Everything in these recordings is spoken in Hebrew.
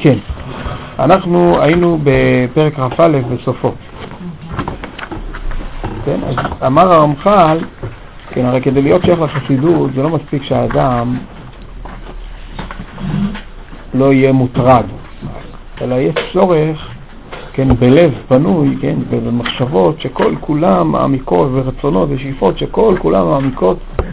כן, אנחנו היינו בפרק כ"א בסופו. כן, אז אמר הרמח"ל, כן, הרי כדי להיות שייך לחסידות זה לא מספיק שהאדם לא יהיה מוטרד, אלא יש צורך, כן, בלב פנוי, כן, במחשבות שכל כולם מעמיקות ורצונות ושאיפות שכל כולם מעמיקות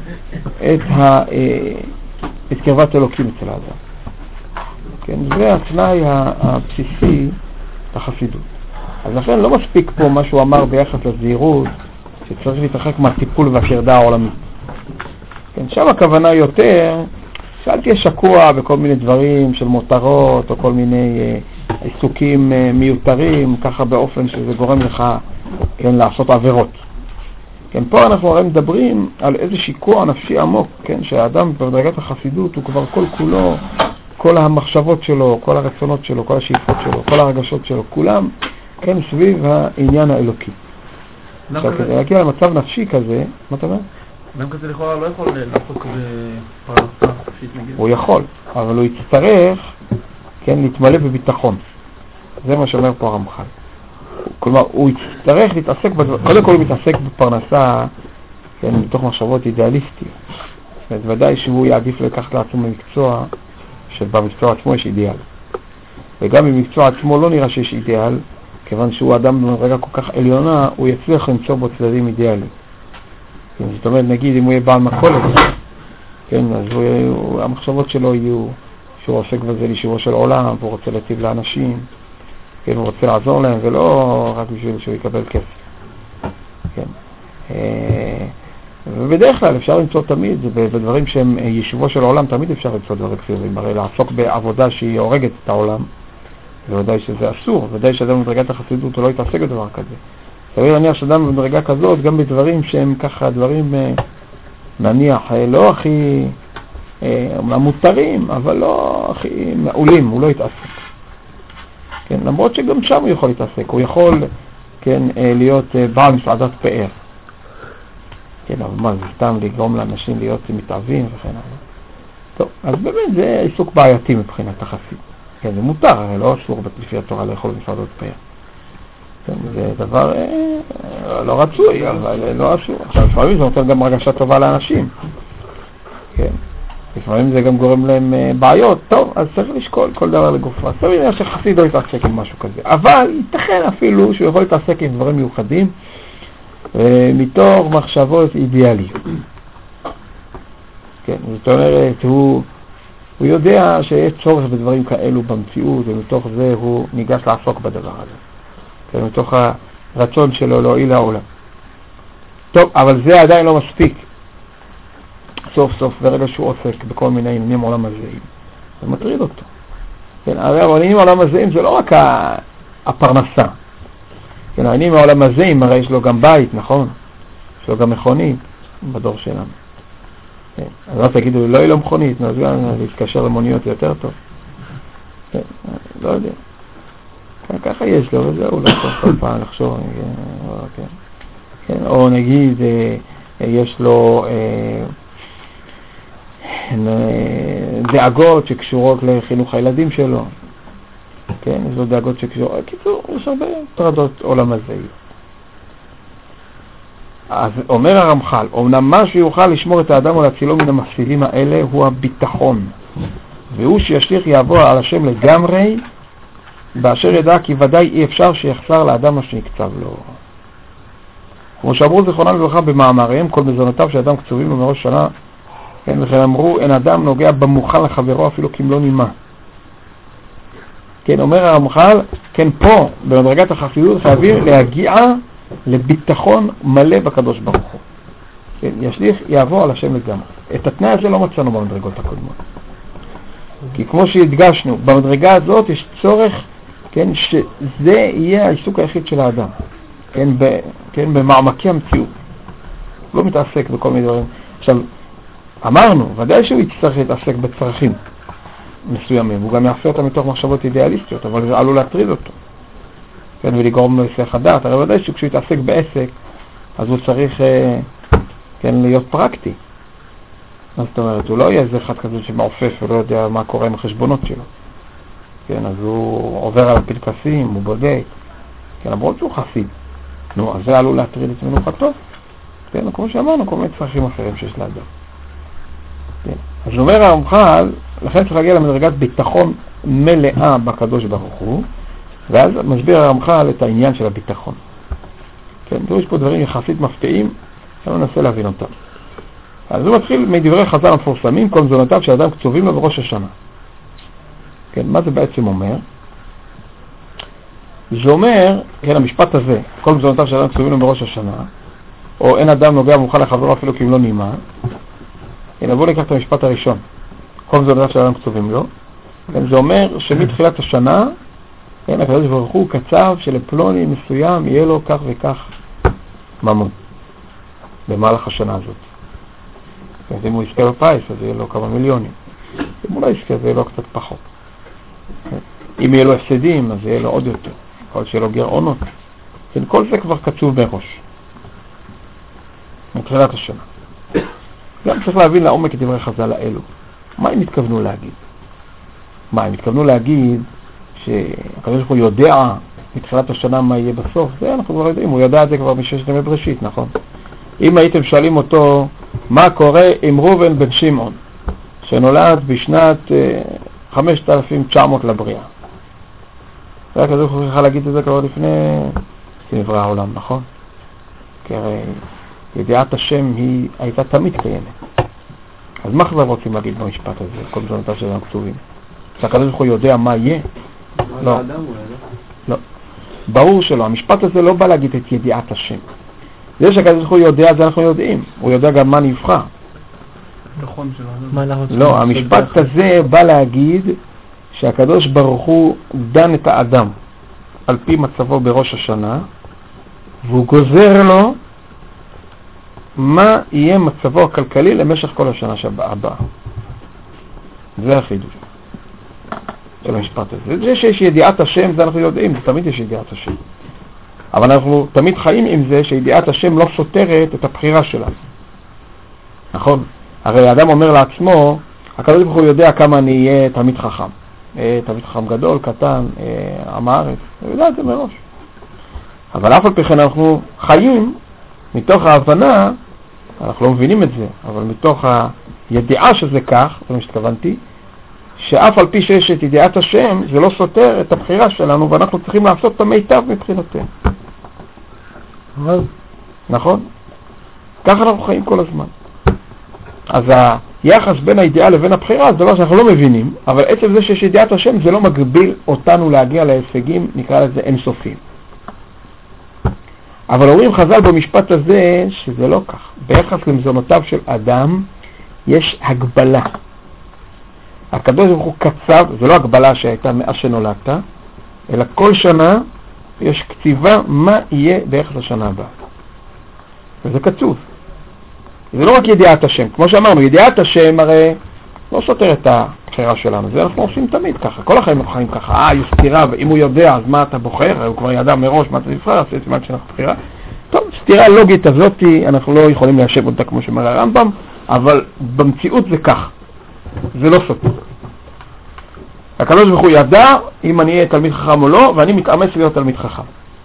את קרבת אלוקים אצל האדם. כן, זה התנאי הבסיסי לחסידות. אז לכן לא מספיק פה מה שהוא אמר ביחס לזהירות, שצריך להתרחק מהטיפול והחרדה העולמית. כן, שם הכוונה יותר, שאל תהיה שקוע בכל מיני דברים של מותרות, או כל מיני עיסוקים מיותרים, ככה באופן שזה גורם לך, כן, לעשות עבירות. כן, פה אנחנו הרי מדברים על איזה שיקוע נפשי עמוק, כן, שהאדם בדרגת החסידות הוא כבר כל כולו, כל המחשבות שלו, כל הרצונות שלו, כל השאיפות שלו, כל הרגשות שלו, כולם, כן, סביב העניין האלוקי. עכשיו, כדי להגיע למצב נפשי כזה, מה אתה אומר? אדם כזה לכאורה לא יכול לעסוק בפרנסה חופשית נגיד? הוא יכול, אבל הוא יצטרך, כן, להתמלא בביטחון. זה מה שאומר פה הרמח"ל. כלומר, הוא יצטרך להתעסק, קודם כל הוא מתעסק בפרנסה, כן, מתוך מחשבות אידיאליסטיות. ודאי שהוא יעדיף לקחת לעצמו במקצוע, שבמקצוע עצמו יש אידיאל. וגם במקצוע עצמו לא נראה שיש אידיאל, כיוון שהוא אדם ברגע כל כך עליונה, הוא יצליח למצוא בו צדדים אידיאליים. כן, זאת אומרת, נגיד, אם הוא יהיה בעל מכולת, כן, אז המחשבות שלו יהיו שהוא עוסק בזה לשיבו של עולם, והוא רוצה להטיב לאנשים, כן, הוא רוצה לעזור להם, ולא רק בשביל שהוא יקבל כסף. כן. ובדרך כלל אפשר למצוא תמיד, בדברים שהם ישיבו של העולם, תמיד אפשר למצוא דברים חיובים. הרי לעסוק בעבודה שהיא הורגת את העולם, וודאי שזה אסור, ודאי שאדם במדרגת החסידות הוא לא יתעסק בדבר כזה. סביר להניח שאדם במדרגה כזאת, גם בדברים שהם ככה דברים, נניח, לא הכי מותרים, אבל לא הכי מעולים, הוא לא יתעסק. כן, למרות שגם שם הוא יכול להתעסק, הוא יכול, כן, להיות בעל מסעדת פאר. כן, אבל מה, זה סתם לגרום לאנשים להיות מתאהבים וכן הלאה. טוב, אז באמת זה עיסוק בעייתי מבחינת החסיד. כן, זה מותר, הרי לא אסור לפי התורה לאכול מסעדות פאר. כן, זה דבר לא רצוי, אבל לא אסור. עכשיו, לפעמים זה נותן גם הרגשה טובה לאנשים. כן. לפעמים זה גם גורם להם בעיות. טוב, אז צריך לשקול כל דבר לגופו. אז תמיד שחסיד לא יתעסק עם משהו כזה. אבל ייתכן אפילו שהוא יכול להתעסק עם דברים מיוחדים מתוך מחשבות אידיאליות. כן, זאת אומרת, הוא יודע שיש צורך בדברים כאלו במציאות, ומתוך זה הוא ניגש לעסוק בדבר הזה. כן, מתוך הרצון שלו להועיל לעולם. טוב, אבל זה עדיין לא מספיק. סוף סוף, ברגע שהוא עוסק בכל מיני עניינים עולם הזהים, זה מטריד אותו. כן, הרי העניינים עולם הזהים זה לא רק הפרנסה. כן, העניינים העולם הזהים, הרי יש לו גם בית, נכון? יש לו גם מכונית בדור שלנו. כן, אז לא תגידו, לא יהיה לו מכונית, אז גם להתקשר למוניות יותר טוב. כן, לא יודע. כן, ככה יש לו, וזהו, לא צריך כל פעם לחשוב. כן, כן, או נגיד, יש לו דאגות שקשורות לחינוך הילדים שלו. כן, יש לו דאגות שקשורות, קיצור, יש הרבה טרדות עולם הזה. אז אומר הרמח"ל, אומנם מה שיוכל לשמור את האדם ולהצילו מן המפסידים האלה הוא הביטחון, והוא שישליך יעבור על השם לגמרי, באשר ידע כי ודאי אי אפשר שיחסר לאדם מה שנקצב לו. כמו שאמרו זיכרונם לברכה במאמריהם, כל מזונותיו של אדם קצובים לו מראש שנה, כן, וכן אמרו, אין אדם נוגע במוכל לחברו אפילו כמלוא נימה. כן, אומר הרמח"ל, כן, פה, במדרגת החסידות, חייבים להגיע לביטחון מלא בקדוש ברוך הוא. כן, ישליך, יעבור על השם לגמרי. את התנאי הזה לא מצאנו במדרגות הקודמות. כי כמו שהדגשנו, במדרגה הזאת יש צורך, כן, שזה יהיה העיסוק היחיד של האדם. כן, במעמקי המציאות. לא מתעסק בכל מיני דברים. עכשיו, אמרנו, ודאי שהוא יצטרך להתעסק בצרכים מסוימים, הוא גם יעשה אותם מתוך מחשבות אידיאליסטיות, אבל זה עלול להטריד אותו. כן, ולגרום לו היסח הדעת. הרי ודאי שכשהוא יתעסק בעסק, אז הוא צריך, כן, להיות פרקטי. זאת אומרת, הוא לא יהיה איזה אחד כזה שמעופף ולא יודע מה קורה עם החשבונות שלו. כן, אז הוא עובר על הפנקסים, הוא בודק, כן, למרות שהוא חסיד. נו, אז זה עלול להטריד את מנוחתו. כן, כמו שאמרנו, כל מיני צרכים אחרים שיש לאדם. כן. אז אומר הרמח"ל, לכן צריך להגיע למדרגת ביטחון מלאה בקדוש ברוך הוא, ואז מסביר הרמח"ל את העניין של הביטחון. כן, יש פה דברים יחסית מפתיעים, אני ננסה להבין אותם. אז הוא מתחיל מדברי חז"ל המפורסמים, כל מזונותיו של אדם קצובים לו בראש השנה. כן, מה זה בעצם אומר? זה אומר, כן, המשפט הזה, כל מזונותיו של אדם קצובים לו בראש השנה, או אין אדם נוגע מוכן לחברו אפילו כי אם לא נימה. כן, בואו ניקח את המשפט הראשון. כל מזונותיו של אדם קצובים לו. כן, זה אומר שמתחילת השנה, כן, הקדוש ברוך הוא קצב שלפלוני מסוים יהיה לו כך וכך ממון במהלך השנה הזאת. כן, אם הוא יזכה בפיס, אז יהיה לו כמה מיליונים. אם הוא לא יזכה, זה יהיה לו קצת פחות. כן. אם יהיה לו הפסדים, אז יהיה לו עוד יותר. יכול שיהיה לו גירעונות. כן, כל זה כבר קצוב בראש. מתחילת השנה. גם צריך להבין לעומק את דברי חז"ל האלו. מה הם התכוונו להגיד? מה הם התכוונו להגיד שהקדוש ברוך הוא יודע מתחילת השנה מה יהיה בסוף? זה אנחנו כבר יודעים, הוא יודע את זה כבר מששת ימי בראשית, נכון? אם הייתם שואלים אותו מה קורה עם ראובן בן שמעון שנולד בשנת 5900 לבריאה, זה הקדוש ברוך הוא יכול להגיד את זה כבר לפני שנברא העולם, נכון? כי הרי ידיעת השם היא הייתה תמיד קיימת. אז מה כבר רוצים להגיד במשפט הזה? כל מזונותיו של אדם כתובים. שהקדוש ברוך הוא יודע מה יהיה? לא. לא. ברור שלא. המשפט הזה לא בא להגיד את ידיעת השם. זה שהקדוש ברוך הוא יודע, זה אנחנו יודעים. הוא יודע גם מה נבחר. לא, המשפט הזה בא להגיד שהקדוש ברוך הוא דן את האדם על פי מצבו בראש השנה, והוא גוזר לו מה יהיה מצבו הכלכלי למשך כל השנה הבאה. זה החידוש של המשפט הזה. זה שיש ידיעת השם, זה אנחנו יודעים, זה תמיד יש ידיעת השם. אבל אנחנו תמיד חיים עם זה שידיעת השם לא סותרת את הבחירה שלנו. נכון? הרי האדם אומר לעצמו, הקדוש ברוך הוא יודע כמה אני אהיה תמיד חכם. תמיד חכם גדול, קטן, עם הארץ. הוא יודע את זה מראש. אבל אף על פי כן אנחנו חיים מתוך ההבנה, אנחנו לא מבינים את זה, אבל מתוך הידיעה שזה כך, זה מה שהתכוונתי, שאף על פי שיש את ידיעת השם, זה לא סותר את הבחירה שלנו, ואנחנו צריכים לעשות את המיטב מבחינתנו. נכון? ככה אנחנו חיים כל הזמן. אז היחס בין הידיעה לבין הבחירה זה דבר שאנחנו לא מבינים, אבל עצם זה שיש ידיעת השם זה לא מגביל אותנו להגיע להישגים, נקרא לזה אינסופיים. אבל אומרים חז"ל במשפט הזה שזה לא כך. ביחס למזונותיו של אדם יש הגבלה. הקדוש ברוך הוא קצב, זה לא הגבלה שהייתה מאז שנולדת, אלא כל שנה יש קציבה מה יהיה ביחס לשנה הבאה. וזה קצוב. זה לא רק ידיעת השם. כמו שאמרנו, ידיעת השם הרי לא סותר את הבחירה שלנו. זה אנחנו עושים תמיד ככה. כל החיים אנחנו חיים ככה. יש סתירה, ואם הוא יודע, אז מה אתה בוחר? הוא כבר ידע מראש מה אתה תבחר, עושה סימן שאנחנו בחירה. טוב, סתירה לוגית הזאת, אנחנו לא יכולים ליישב אותה כמו שאומר הרמב"ם, אבל במציאות זה כך. זה לא סותר. הקדוש ברוך הוא ידע אם אני אהיה תלמיד חכם או לא, ואני מתאמץ להיות תלמיד חכם.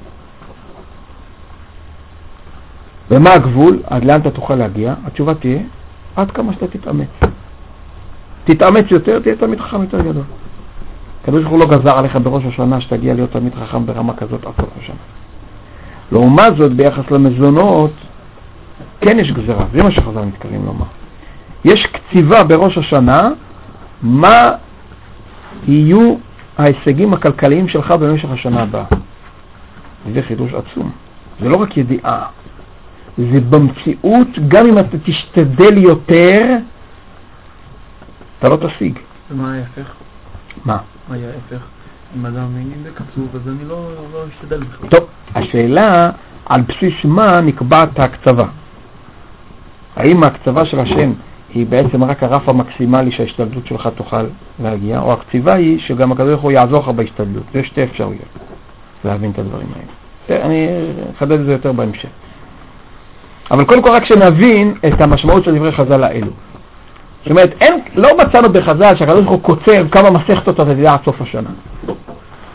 ומה הגבול? עד לאן אתה תוכל להגיע? התשובה תהיה, עד כמה שאתה תתאמץ. תתאמץ יותר, תהיה תלמיד חכם יותר גדול. הקדוש ברוך הוא לא גזר עליך בראש השנה שתגיע להיות תלמיד חכם ברמה כזאת עד סוף השנה. לעומת זאת, ביחס למזונות, כן יש גזרה. זה מה שחז"ל מתכוונים לומר. יש קציבה בראש השנה, מה יהיו ההישגים הכלכליים שלך במשך השנה הבאה. זה חידוש עצום. זה לא רק ידיעה. זה במציאות, גם אם אתה תשתדל יותר, אתה לא תשיג. ומה ההפך? מה? מה היה ההפך? אם אדם מבין בקצוב, אז אני לא אשתדל בכלל. טוב, השאלה על בסיס מה נקבעת ההקצבה. האם ההקצבה של השם היא בעצם רק הרף המקסימלי שההשתדלות שלך תוכל להגיע, או הקציבה היא שגם הקדוש ברוך הוא יעזור לך בהשתדלות. זה שתי אפשרויות להבין את הדברים האלה. אני אחדד את זה יותר בהמשך. אבל קודם כל רק שנבין את המשמעות של דברי חז"ל האלו. זאת אומרת, לא מצאנו בחז"ל שהקדוש ברוך הוא קוצר כמה מסכתות אתה תדע עד סוף השנה.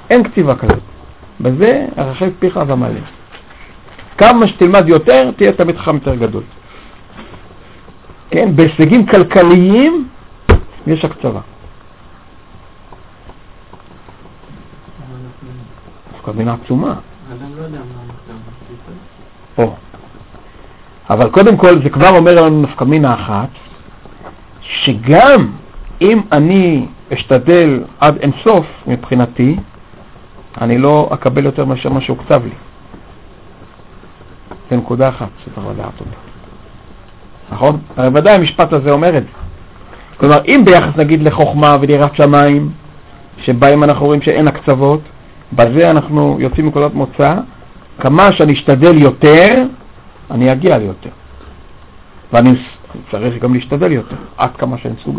אין כתיבה כזאת. בזה הרחב פיך ומלא. כמה שתלמד יותר, תהיה תמיד חכם יותר גדול. כן, בהישגים כלכליים יש הקצבה. נפקמינה עצומה. אדם לא יודע מה המקצוע. אבל קודם כל זה כבר אומר לנו נפקמינה אחת, שגם אם אני אשתדל עד אינסוף מבחינתי, אני לא אקבל יותר מאשר מה שהוקצב לי. זה נקודה אחת שצריך לדעת אותה. נכון? הרי ודאי המשפט הזה אומר את זה. כלומר, אם ביחס נגיד לחוכמה וליראת שמיים, שבהם אנחנו רואים שאין הקצוות, בזה אנחנו יוצאים מנקודת מוצא, כמה שאני אשתדל יותר, אני אגיע ליותר. ואני צריך גם להשתדל יותר, עד כמה שאני מסוגל.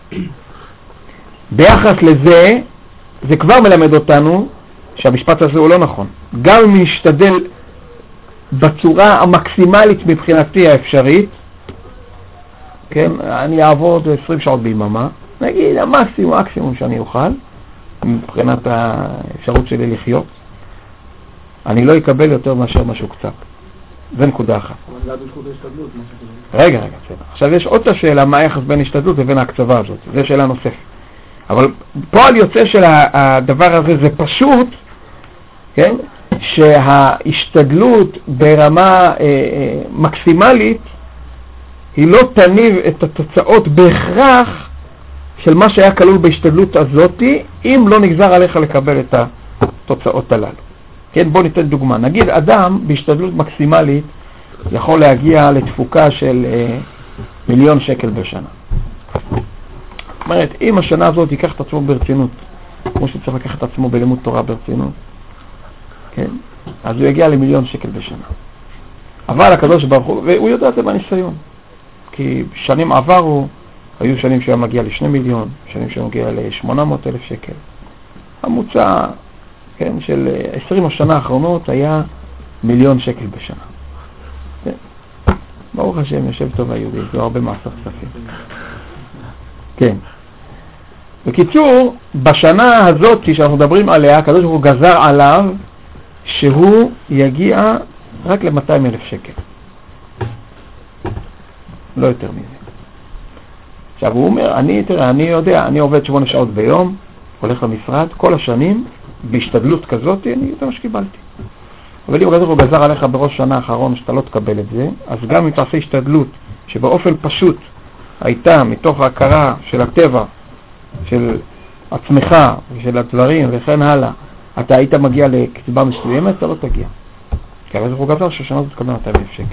ביחס לזה, זה כבר מלמד אותנו שהמשפט הזה הוא לא נכון. גם אם נשתדל בצורה המקסימלית מבחינתי האפשרית, כן, אני אעבוד 20 שעות ביממה, נגיד המקסימום שאני אוכל, מבחינת האפשרות שלי לחיות, אני לא אקבל יותר מאשר משהו קצת. זה נקודה אחת. אבל זה בזכות ההשתדלות, מה שקורה. רגע, בסדר. עכשיו יש עוד השאלה, מה היחס בין השתדלות לבין ההקצבה הזאת. זו שאלה נוספת. אבל פועל יוצא של הדבר הזה זה פשוט, כן? שההשתדלות ברמה מקסימלית היא לא תניב את התוצאות בהכרח של מה שהיה כלול בהשתדלות הזאת, אם לא נגזר עליך לקבל את התוצאות הללו. כן, בוא ניתן דוגמה. נגיד אדם בהשתדלות מקסימלית יכול להגיע לתפוקה של 1,000,000 שקל בשנה. זאת אומרת, אם השנה הזאת ייקח את עצמו ברצינות, כמו שצריך לקחת את עצמו בלימוד תורה ברצינות, כן? אז הוא יגיע ל1,000,000 שקל בשנה. אבל הקדוש ברוך הוא, והוא יודע את זה בניסיון. כי שנים עברו, היו שנים שהוא מגיע ל2 מיליון, שנים שהוא מגיע ל800,000 שקל. המוצע, כן, של 20 השנה האחרונות היה 1,000,000 שקל בשנה. כן. ברוך השם, יושב טוב היהודי, זה הרבה מעשר כספים. כן. בקיצור, בשנה הזאת שאנחנו מדברים עליה, הקדוש ברוך הוא גזר עליו שהוא יגיע רק ל200,000 שקל. לא יותר מזה. עכשיו הוא אומר, אני יודע, אני עובד 8 שעות ביום, הולך למשרד, כל השנים, בהשתדלות כזאת, אני יודע מה שקיבלתי. אבל אם הקדוש ברוך הוא גזר עליך בראש שנה האחרון שאתה לא תקבל את זה, אז גם אם תעשה השתדלות, שבאופן פשוט הייתה מתוך ההכרה של הטבע, של עצמך ושל הדברים וכן הלאה, אתה היית מגיע לקצבה מסוימת, אתה לא תגיע. כי הקדוש ברוך הוא גזר שהשנה הזאת תקבל 200,000 שקל.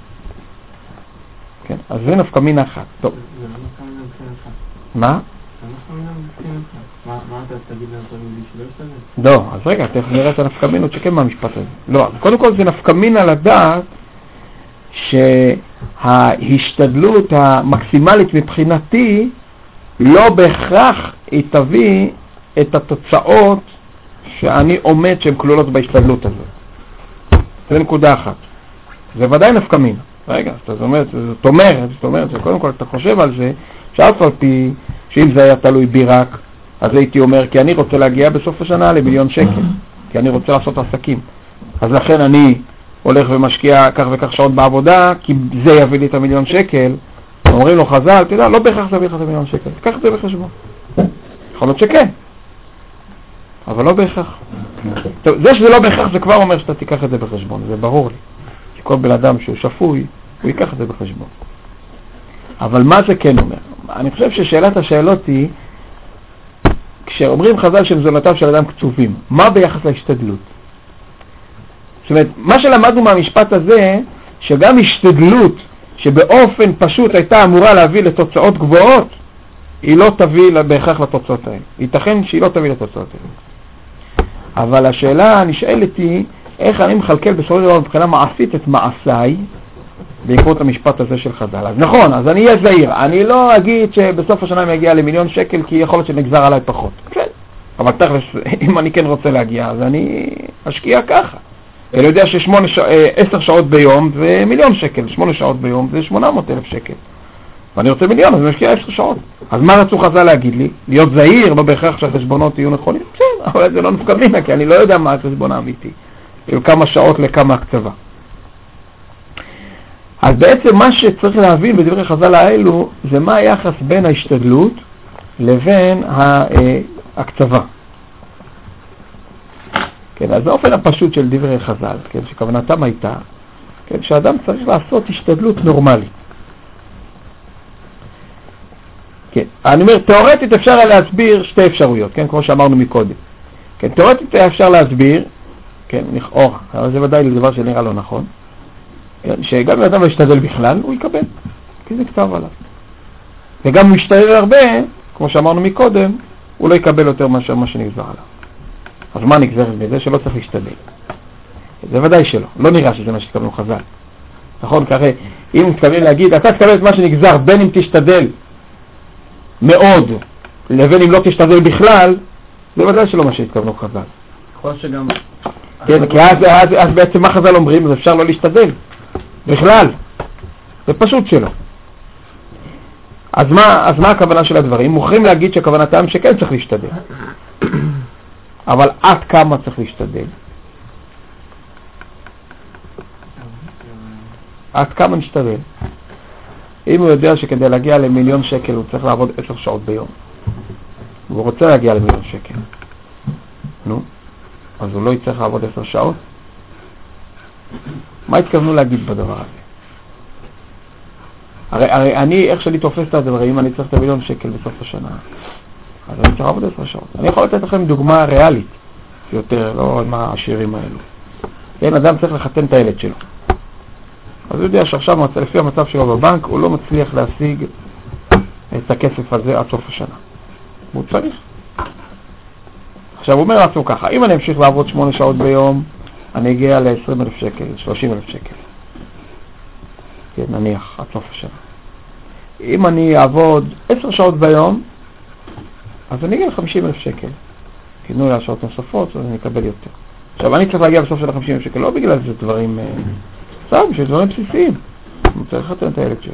כן, אז זה נפקמינה אחת. טוב. מה? מה אתה תגיד לנו שלא ישתדל? לא, אז רגע, תכף נראה את הנפקמינות שכן מהמשפט הזה. לא, קודם כל זה נפקמינה לדעת שההשתדלות המקסימלית מבחינתי לא בהכרח היא תביא את התוצאות שאני עומד שהן כלולות בהשתדלות הזאת. זה נקודה אחת. זה ודאי נפקמינה. רגע, זאת אומרת, קודם כל אתה חושב על זה, שאף על פי שאם זה היה תלוי בי רק, אז הייתי אומר, כי אני רוצה להגיע בסוף השנה ל1,000,000 שקל, כי אני רוצה לעשות עסקים. אז לכן אני הולך ומשקיע כך וכך שעות בעבודה, כי זה יביא לי את 1,000,000 שקל. אומרים לו חז"ל, תדע, לא בהכרח זה יביא לך את 1,000,000 שקל, תקח את זה בחשבון. יכול להיות שכן, אבל לא בהכרח. טוב, זה שזה לא בהכרח זה כבר אומר שאתה תיקח את זה בחשבון, זה ברור לי. שכל בן אדם שהוא שפוי, הוא ייקח את זה בחשבון. אבל מה זה כן אומר? אני חושב ששאלת השאלות היא, כשאומרים חז"ל שמזונותיו של אדם קצובים, מה ביחס להשתדלות? זאת אומרת, מה שלמדנו מהמשפט הזה, שגם השתדלות שבאופן פשוט הייתה אמורה להביא לתוצאות גבוהות, היא לא תביא בהכרח לתוצאות האלה. ייתכן שהיא לא תביא לתוצאות האלה. אבל השאלה הנשאלת היא, איך אני מחלקל בסופו של דבר מבחינה מעשית את מעשיי, בעקבות המשפט הזה של חז"ל. אז נכון, אז אני אהיה זהיר. אני לא אגיד שבסוף השנה אני אגיע ל1,000,000 שקל, כי יכול להיות שנגזר עליי פחות. כן. אבל תכלס, אם אני כן רוצה להגיע, אז אני אשקיע ככה. אני יודע ש10 שעות ביום זה 1,000,000 שקל, 8 שעות ביום זה 800,000 שקל. ואני רוצה מיליון, אז אני משקיע 10 שעות. אז מה רצו חז"ל להגיד לי? להיות זהיר, לא בהכרח שהחשבונות יהיו נכונים. כן, אבל זה לא נפקא מינה, כי אני לא יודע מה החשבון האמיתי. כאילו כמה שעות לכמה הקצבה. אז בעצם מה שצריך להבין בדברי חז"ל האלו, זה מה היחס בין ההשתדלות לבין הקצבה. כן, אז האופן הפשוט של דברי חז"ל, כן, שכוונתם הייתה, כן, שאדם צריך לעשות השתדלות נורמלית. כן, אני אומר, תיאורטית אפשר להסביר שתי אפשרויות, כן, כמו שאמרנו מקודם. כן, תיאורטית אפשר להסביר, כן, לכאורה, אבל זה ודאי לדבר שנראה לא נכון, כן, שגם אם אדם לא ישתדל בכלל, הוא יקבל, כי זה כתב עליו. וגם אם הוא ישתדל הרבה, כמו שאמרנו מקודם, הוא לא יקבל יותר מאשר מה שנגזר עליו. אז מה נגזר בזה? שלא צריך להשתדל. זה ודאי שלא, לא נראה שזה מה שתקבלו חז"ל. נכון? ככה, אם תקבל להגיד, אתה תקבל את מה שנגזר, בין אם תשתדל מאוד, לבין אם לא תשתדל בכלל, זה ודאי שלא מה שהתכוונו חז"ל. יכול שגם... כן, כי אז בעצם מה חז"ל אומרים? אז אפשר לא להשתדל. בכלל. זה פשוט שלא. אז מה הכוונה של הדברים? מוכרים להגיד שכוונתם שכן צריך להשתדל. אבל עד כמה צריך להשתדל? עד כמה נשתדל? אם הוא יודע שכדי להגיע ל1,000,000 שקל הוא צריך לעבוד 10 שעות ביום, והוא רוצה להגיע ל1,000,000 שקל, נו, אז הוא לא יצטרך לעבוד 10 שעות? מה התכוונו להגיד בדבר הזה? הרי אני, איך שאני תופס את הדברים, אני צריך את 1,000,000 שקל בסוף השנה, אז אני צריך לעבוד 10 שעות. אני יכול לתת לכם דוגמה ריאלית יותר, לא מה העשירים האלו. כן, אדם צריך לחתן את הילד שלו. אז הוא יודע שעכשיו לפי המצב שלו בבנק הוא לא מצליח להשיג את הכסף הזה עד סוף השנה. הוא צריך. עכשיו הוא אומר לעצמו ככה, אם אני אמשיך לעבוד 8 שעות ביום, אני אגיע ל20,000 שקל, 30,000 שקל. כן, נניח, עד סוף השנה. אם אני אעבוד 10 שעות ביום, אז אני אגיע ל50,000 שקל. כי תנו לי השעות נוספות, אז אני אקבל יותר. עכשיו אני צריך להגיע בסוף של 50,000 שקל, לא בגלל זה דברים... בשביל דברים בסיסיים. הוא צריך לתת את הילד שלו.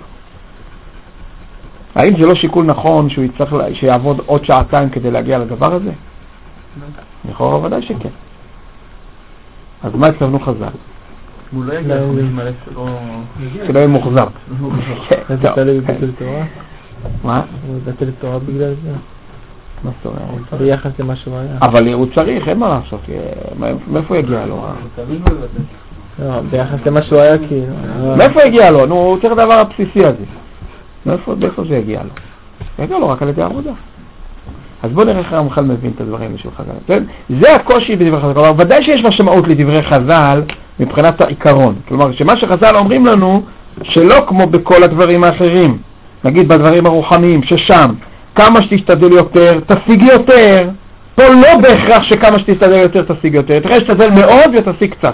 האם זה לא שיקול נכון שהוא יצטרך שיעבוד עוד שעתיים כדי להגיע לדבר הזה? לכאורה ודאי שכן. אז מה התכוונו חז"ל? הוא לא יגיע ל50,000 שלא יהיה מוחזר. זה תלוי בביטול תורה? מה? זה ביטול תורה בגלל זה? מה זאת אומרת? ביחס למה שהוא היה. אבל הוא צריך, אין מה לעשות. מאיפה יגיע לו? לא, ביחס למה שהוא היה כאילו. מאיפה יגיע לו? נו, הוא צריך את הדבר הבסיסי הזה. מאיפה זה יגיע לו? יגיע לו רק על ידי העבודה. אז בוא נראה איך הרמח"ל מבין את הדברים של חז"ל. זה הקושי בדברי חז"ל. כלומר, ודאי שיש משמעות לדברי חז"ל מבחינת העיקרון. כלומר, שמה שחז"ל אומרים לנו, שלא כמו בכל הדברים האחרים, נגיד בדברים הרוחניים, ששם, כמה שתשתדל יותר, תשיג יותר. פה לא בהכרח שכמה שתשתדל יותר, תשיג יותר. תראה שתשתדל מאוד ותשיג קצת.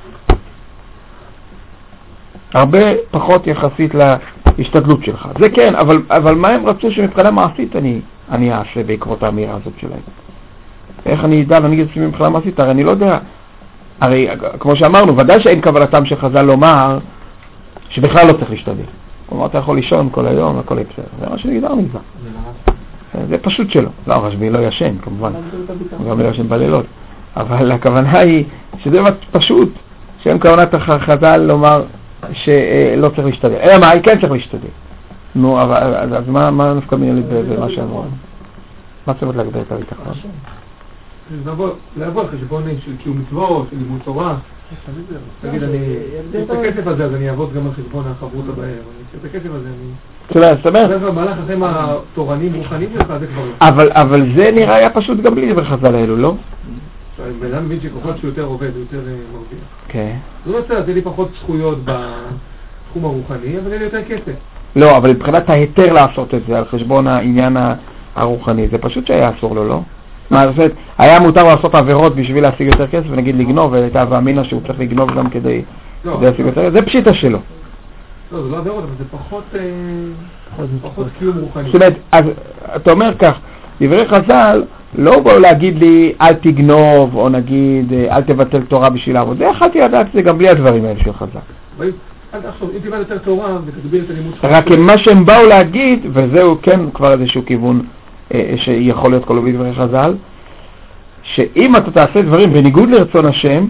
הרבה פחות יחסית להשתדלות שלך. זה כן, אבל מה הם רצו שמבחינה מעשית אני אעשה בעקבות האמירה הזאת שלהם? איך אני אדע ואני אגיד מבחינה מעשית? הרי אני לא יודע. הרי כמו שאמרנו, ודאי שאין כוונתם של חז"ל לומר שבכלל לא צריך להשתדל. כלומר, אתה יכול לישון כל היום, הכל בסדר. זה מה שנגדר נגזר. זה פשוט שלא. לא, רשב"י לא ישן, כמובן. הוא גם לא ישן בלילות. אבל הכוונה היא שזה פשוט, שאין כוונת חז"ל לומר שלא צריך להשתדל. אלא מה? כן צריך להשתדל. נו, אז מה נפקא מיני במה שאמרו? מה צריך להגדיר את הביטחון? לעבוד חשבון של קיום מצוות, של לימוד תורה. תגיד, את הכסף הזה, אז אני אעבוד גם על חשבון החברות הבאה. את הכסף הזה אני... זאת אומרת... זה במהלך אחרי התורנים רוחניים שלך, זה כבר... אבל זה נראה היה פשוט גם בלי דבר חז"ל האלו, לא? בן אדם מבין שכוחות שיותר עובד, יותר מרוויח. כן. זה לא רוצה, זה לי פחות זכויות בתחום הרוחני, אבל אין לי יותר כסף. לא, אבל מבחינת ההיתר לעשות את זה על חשבון העניין הרוחני, זה פשוט שהיה אסור לו, לא? מה, זאת, היה מותר לעשות עבירות בשביל להשיג יותר כסף, ונגיד לגנוב, והייתה ואמינה שהוא צריך לגנוב גם כדי להשיג יותר כסף, זה פשיטה שלו. לא, זה לא עבירות, אבל זה פחות קיום רוחני. זאת אומרת, אז אתה אומר כך, דברי חז"ל לא באו להגיד לי אל תגנוב, או נגיד אל תבטל תורה בשביל לעבוד. זה יכלתי לדעת זה גם בלי הדברים האלה של חז"ל. עכשיו, אם תלמד יותר תורה ותגביל את הלימוד שלך... רק מה שהם באו להגיד, וזהו כן כבר איזשהו כיוון שיכול להיות כלול בדברי חז"ל, שאם אתה תעשה דברים בניגוד לרצון השם,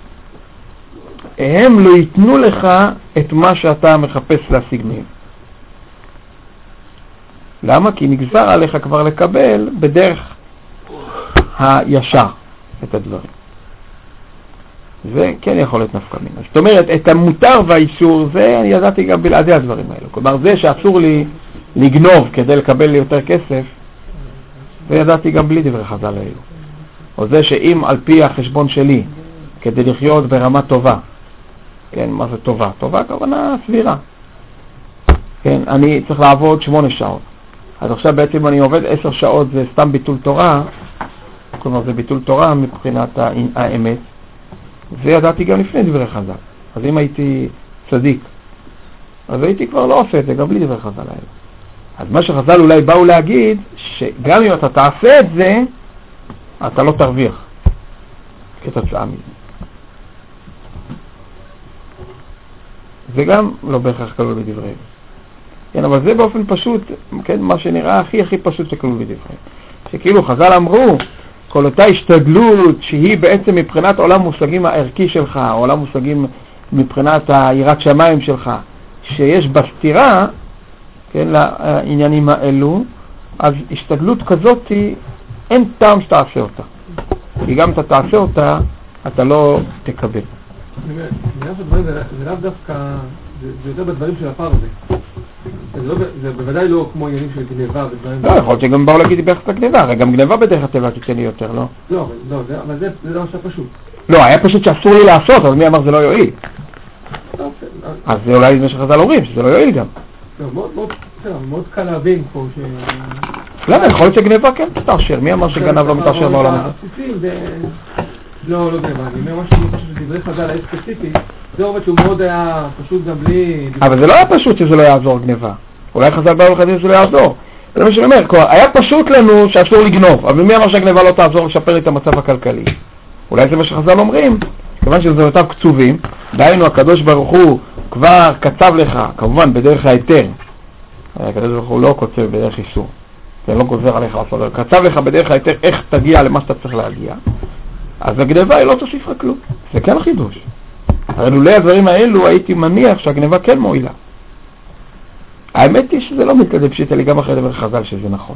הם לא ייתנו לך את מה שאתה מחפש להשיג מהם. למה? כי נגזר עליך כבר לקבל בדרך הישר את הדברים. זה כן יכול להיות נפקא מינה. זאת אומרת, את המותר והאיסור, זה אני ידעתי גם בלעדי הדברים האלו. כלומר, זה שאסור לי לגנוב כדי לקבל לי יותר כסף, זה ידעתי גם בלי דברי חז"ל האלו. או זה שאם על פי החשבון שלי, כדי לחיות ברמה טובה, כן, מה זה טובה? טובה כוונה סבירה. כן, אני צריך לעבוד 8 שעות. אז עכשיו בעצם אני עובד 10 שעות, זה סתם ביטול תורה, כלומר זה ביטול תורה מבחינת האמת, זה ידעתי גם לפני דברי חז"ל. אז אם הייתי צדיק, אז הייתי כבר לא עושה את זה, גם בלי דברי חז"ל האלה. אז מה שחז"ל אולי באו להגיד, שגם אם אתה תעשה את זה, אתה לא תרוויח כתוצאה מזה. זה גם לא בהכרח כלול בדבריהם. כן, אבל זה באופן פשוט, כן, מה שנראה הכי פשוט שכלול בדבריהם. שכאילו חז"ל אמרו, כל אותה השתדלות שהיא בעצם מבחינת עולם מושגים הערכי שלך, עולם מושגים מבחינת היראת שמיים שלך, שיש בסתירה, כן, לעניינים האלו, אז השתדלות כזאת אין טעם שתעשה אותה. כי גם אתה תעשה אותה, אתה לא תקבל. זה לאו דווקא, זה יותר בדברים של הפער הזה. זה בוודאי לא כמו עניינים של גניבה ודברים... לא, יכול להיות שגם באו להגיד ביחס לגניבה, הרי גם גניבה בדרך הטבע תיתן לי יותר, לא? לא, אבל זה לא משהו פשוט. לא, היה פשוט שאסור לי לעשות, אז מי אמר זה לא יועיל? אז זה אולי מה שחז"ל אומרים, שזה לא יועיל גם. מאוד קל להבין פה ש... למה? יכול להיות שגניבה כן תתעשר, מי אמר שגנב לא מתעשר בעולם הזה? לא גניבה, אני אומר משהו שדברי חז"ל היה ספציפי, זה עובד שהוא מאוד היה פשוט גם בלי... אבל זה לא היה פשוט שזה לא יעזור גניבה. אולי חז"ל באו לחז"ל שזה לא יעזור. זה מה שאני אומר, היה פשוט לנו שאסור לגנוב, אבל מי אמר שהגניבה לא תעזור לשפר את המצב הכלכלי? אולי זה מה שחז"ל אומרים, כיוון שזה אותם קצובים, דהיינו הקדוש ברוך הוא כבר קצב לך, כמובן בדרך ההיתר, הקדוש ברוך הוא לא קוצב בדרך איסור, זה לא גוזר עליך לעשות, קצב לך בדרך ההיתר איך תגיע למה שאתה צריך להגיע, אז הגניבה היא לא תוסיף לך כלום, זה כן חידוש. הרי לולא הדברים האלו הייתי מניח שהגניבה כן מועילה. האמת היא שזה לא מתקדם פשיטה לי גם אחרי דבר חז"ל שזה נכון.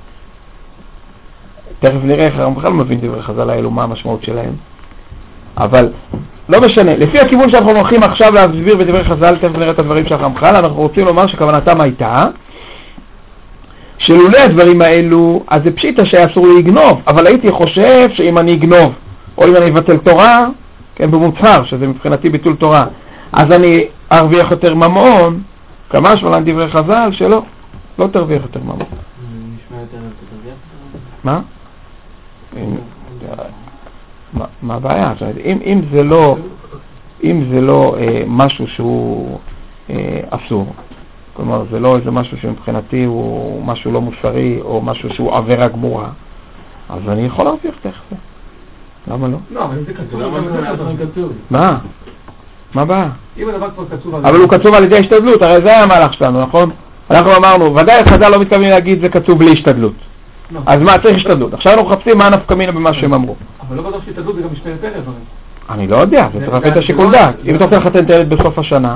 תכף נראה איך הרמח"ל מבין דברי חז"ל האלו, מה המשמעות שלהם. אבל לא משנה, לפי הכיוון שאנחנו הולכים עכשיו להסביר בדברי חז"ל, תכף נראה את הדברים של הרמח"ל, אנחנו רוצים לומר שכוונתם הייתה שלולא הדברים האלו, אז זה פשיטה שהיה אסור לי לגנוב, אבל הייתי חושב שאם אני אגנוב, או אם אני אבטל תורה, כן, במוצהר, שזה מבחינתי ביטול תורה, אז אני ארוויח יותר ממון, כמה שמלן דברי חז"ל שלא, לא תרוויח יותר ממון. נשמע יותר תרוויח? מה? מה הבעיה? אם זה לא משהו שהוא אסור, כלומר זה לא איזה משהו שמבחינתי הוא משהו לא מוסרי או משהו שהוא עבירה גמורה, אז אני יכול להרוויח תכף. למה לא? לא, אבל אם זה קצוב, מה? מה הבעיה? אם הדבר כבר קצוב... אבל הוא קצוב על ידי השתדלות, הרי זה היה המהלך שלנו, נכון? אנחנו אמרנו, ודאי חז"ל לא מתכוונים להגיד זה קצוב בלי השתדלות. אז מה, צריך השתדלות. עכשיו אנחנו מחפשים מה נפקא מינה במה שהם אמרו. אבל לא בטוח שהשתדלות זה גם משמרת ערב. אני לא יודע, זה צריך לתת את השיקול דעת. אם אתה רוצה לחתן את הילד בסוף השנה,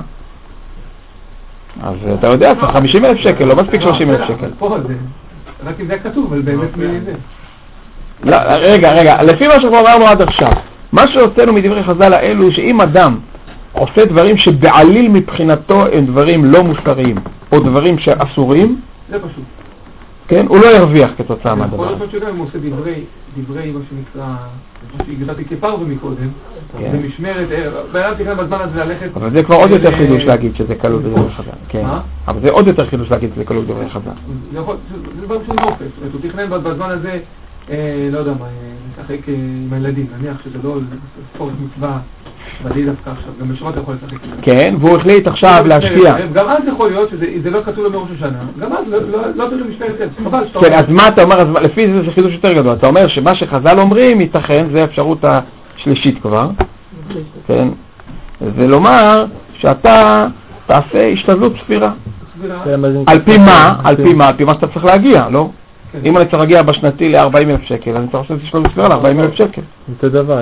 אז אתה יודע, צריך 50,000 שקל, לא מספיק 30,000 שקל. פה זה, רק אם זה כתוב, אבל באמת מי זה. לא, רגע, לפי מה שאנחנו אמרנו עד עכשיו, מה שהוצאנו מדברי חז"ל האלו, שאם אדם עושה דברים שבעליל מבחינתו הם דברים לא מוסריים, או דברים שאסורים, זה פשוט. כן, הוא לא ירוויח כתוצאה מהדבר. יכול להיות שגם אם הוא עושה דברי, מה שנקרא, מה שהגדרתי כפרווה מקודם, זה משמרת, בעולם תכנן בזמן הזה ללכת... אבל זה כבר עוד יותר חידוש להגיד שזה כלול בדברי חז"ל. כן. אבל זה עוד יותר חידוש להגיד שזה כלול בדברי חז"ל. זה דבר של נופש, הוא תכנן בזמן הזה, לא יודע מה, לשחק עם הילדים, נניח שזה לא ספורט מצווה, בדי דווקא עכשיו, גם בשבת יכול לשחק. כן, והוא החליט עכשיו להשקיע. גם אז יכול להיות שזה לא כתוב לו מראש השנה, גם אז לא צריך משמרת עץ, חבל שאתה... כן, אז מה אתה אומר, לפי זה חידוש יותר גדול, אתה אומר שמה שחז"ל אומרים ייתכן, זה האפשרות השלישית כבר, כן, זה לומר שאתה תעשה השתדלות סבירה. סבירה. על פי מה? על פי מה שאתה צריך להגיע, לא? אם אני צריך להגיע בשנתי ל-40,000 שקל, אני צריך לעשות השתדלות סבירה ל-40,000 שקל. אותו דבר.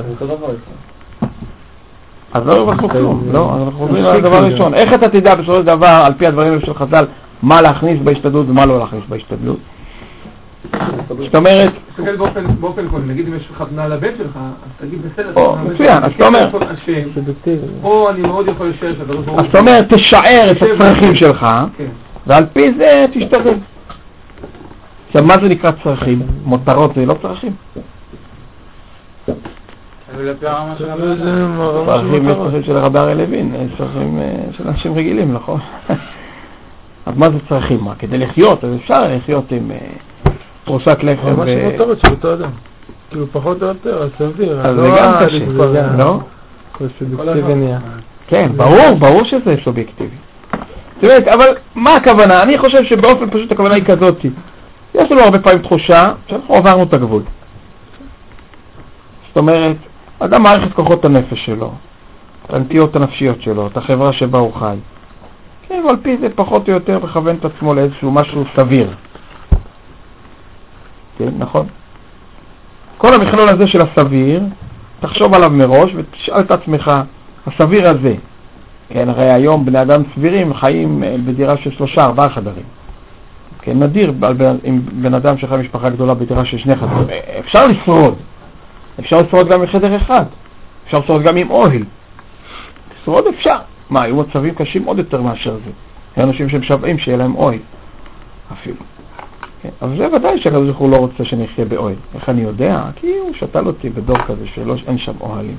אז לא הרווחנו כלום, לא? אנחנו חוזרים על הדבר הראשון. איך אתה תדע בסופו של דבר, על פי הדברים של חז"ל, מה להכניס בהשתדלות ומה לא להכניס בהשתדלות? זאת אומרת... תסתכל באופן כללי, נגיד אם יש לך חתונה לבן שלך, אז תגיד בסדר. מצוין, אז אתה אומר... או אני מאוד יכול לשאר שאתה לא ברור. אז אתה אומר, תשער את הצרכים שלך, ועל פי זה תשתדל. עכשיו, מה זה נקרא צרכים? מותרות זה לא צרכים? צרכים יש צרכים של רבי אריה לוין, יש צרכים של אנשים רגילים, נכון? אז מה זה צרכים? מה? כדי לחיות, אז אפשר לחיות עם פרוסת לחם ממש מותרות של אותו אדם. כאילו פחות או יותר, אז סביר. אז זה גם קשה, לא? סובייקטיבי נהיה. כן, ברור שזה סובייקטיבי. זאת אומרת, אבל מה הכוונה? אני חושב שבאופן פשוט הכוונה היא כזאת. יש לנו הרבה פעמים תחושה שאנחנו עברנו את הגבול. זאת אומרת, אדם מעריך את כוחות הנפש שלו, את הנטיות הנפשיות שלו, את החברה שבה הוא חי. כן, אבל פי זה פחות או יותר מכוון את עצמו לאיזשהו משהו סביר. כן, נכון? כל המכלול הזה של הסביר, תחשוב עליו מראש ותשאל את עצמך, הסביר הזה, כן, הרי היום בני אדם סבירים חיים בדירה של 3-4 חדרים. כן, נדיר עם בן אדם שחי משפחה גדולה בדירה של 2 חדרים. אפשר לשרוד. אפשר לשרוד גם מחדר אחד. אפשר לשרוד גם עם אוהל. לשרוד אפשר. מה, היו מצבים קשים עוד יותר מאשר זה. היו אנשים שמשוועים שיהיה להם אוהל. אפילו. כן, אבל זה ודאי שהקדוש ברוך הוא לא רוצה שנחיה באוהל. איך אני יודע? כי הוא שתל אותי בדור כזה שאין שם אוהלים.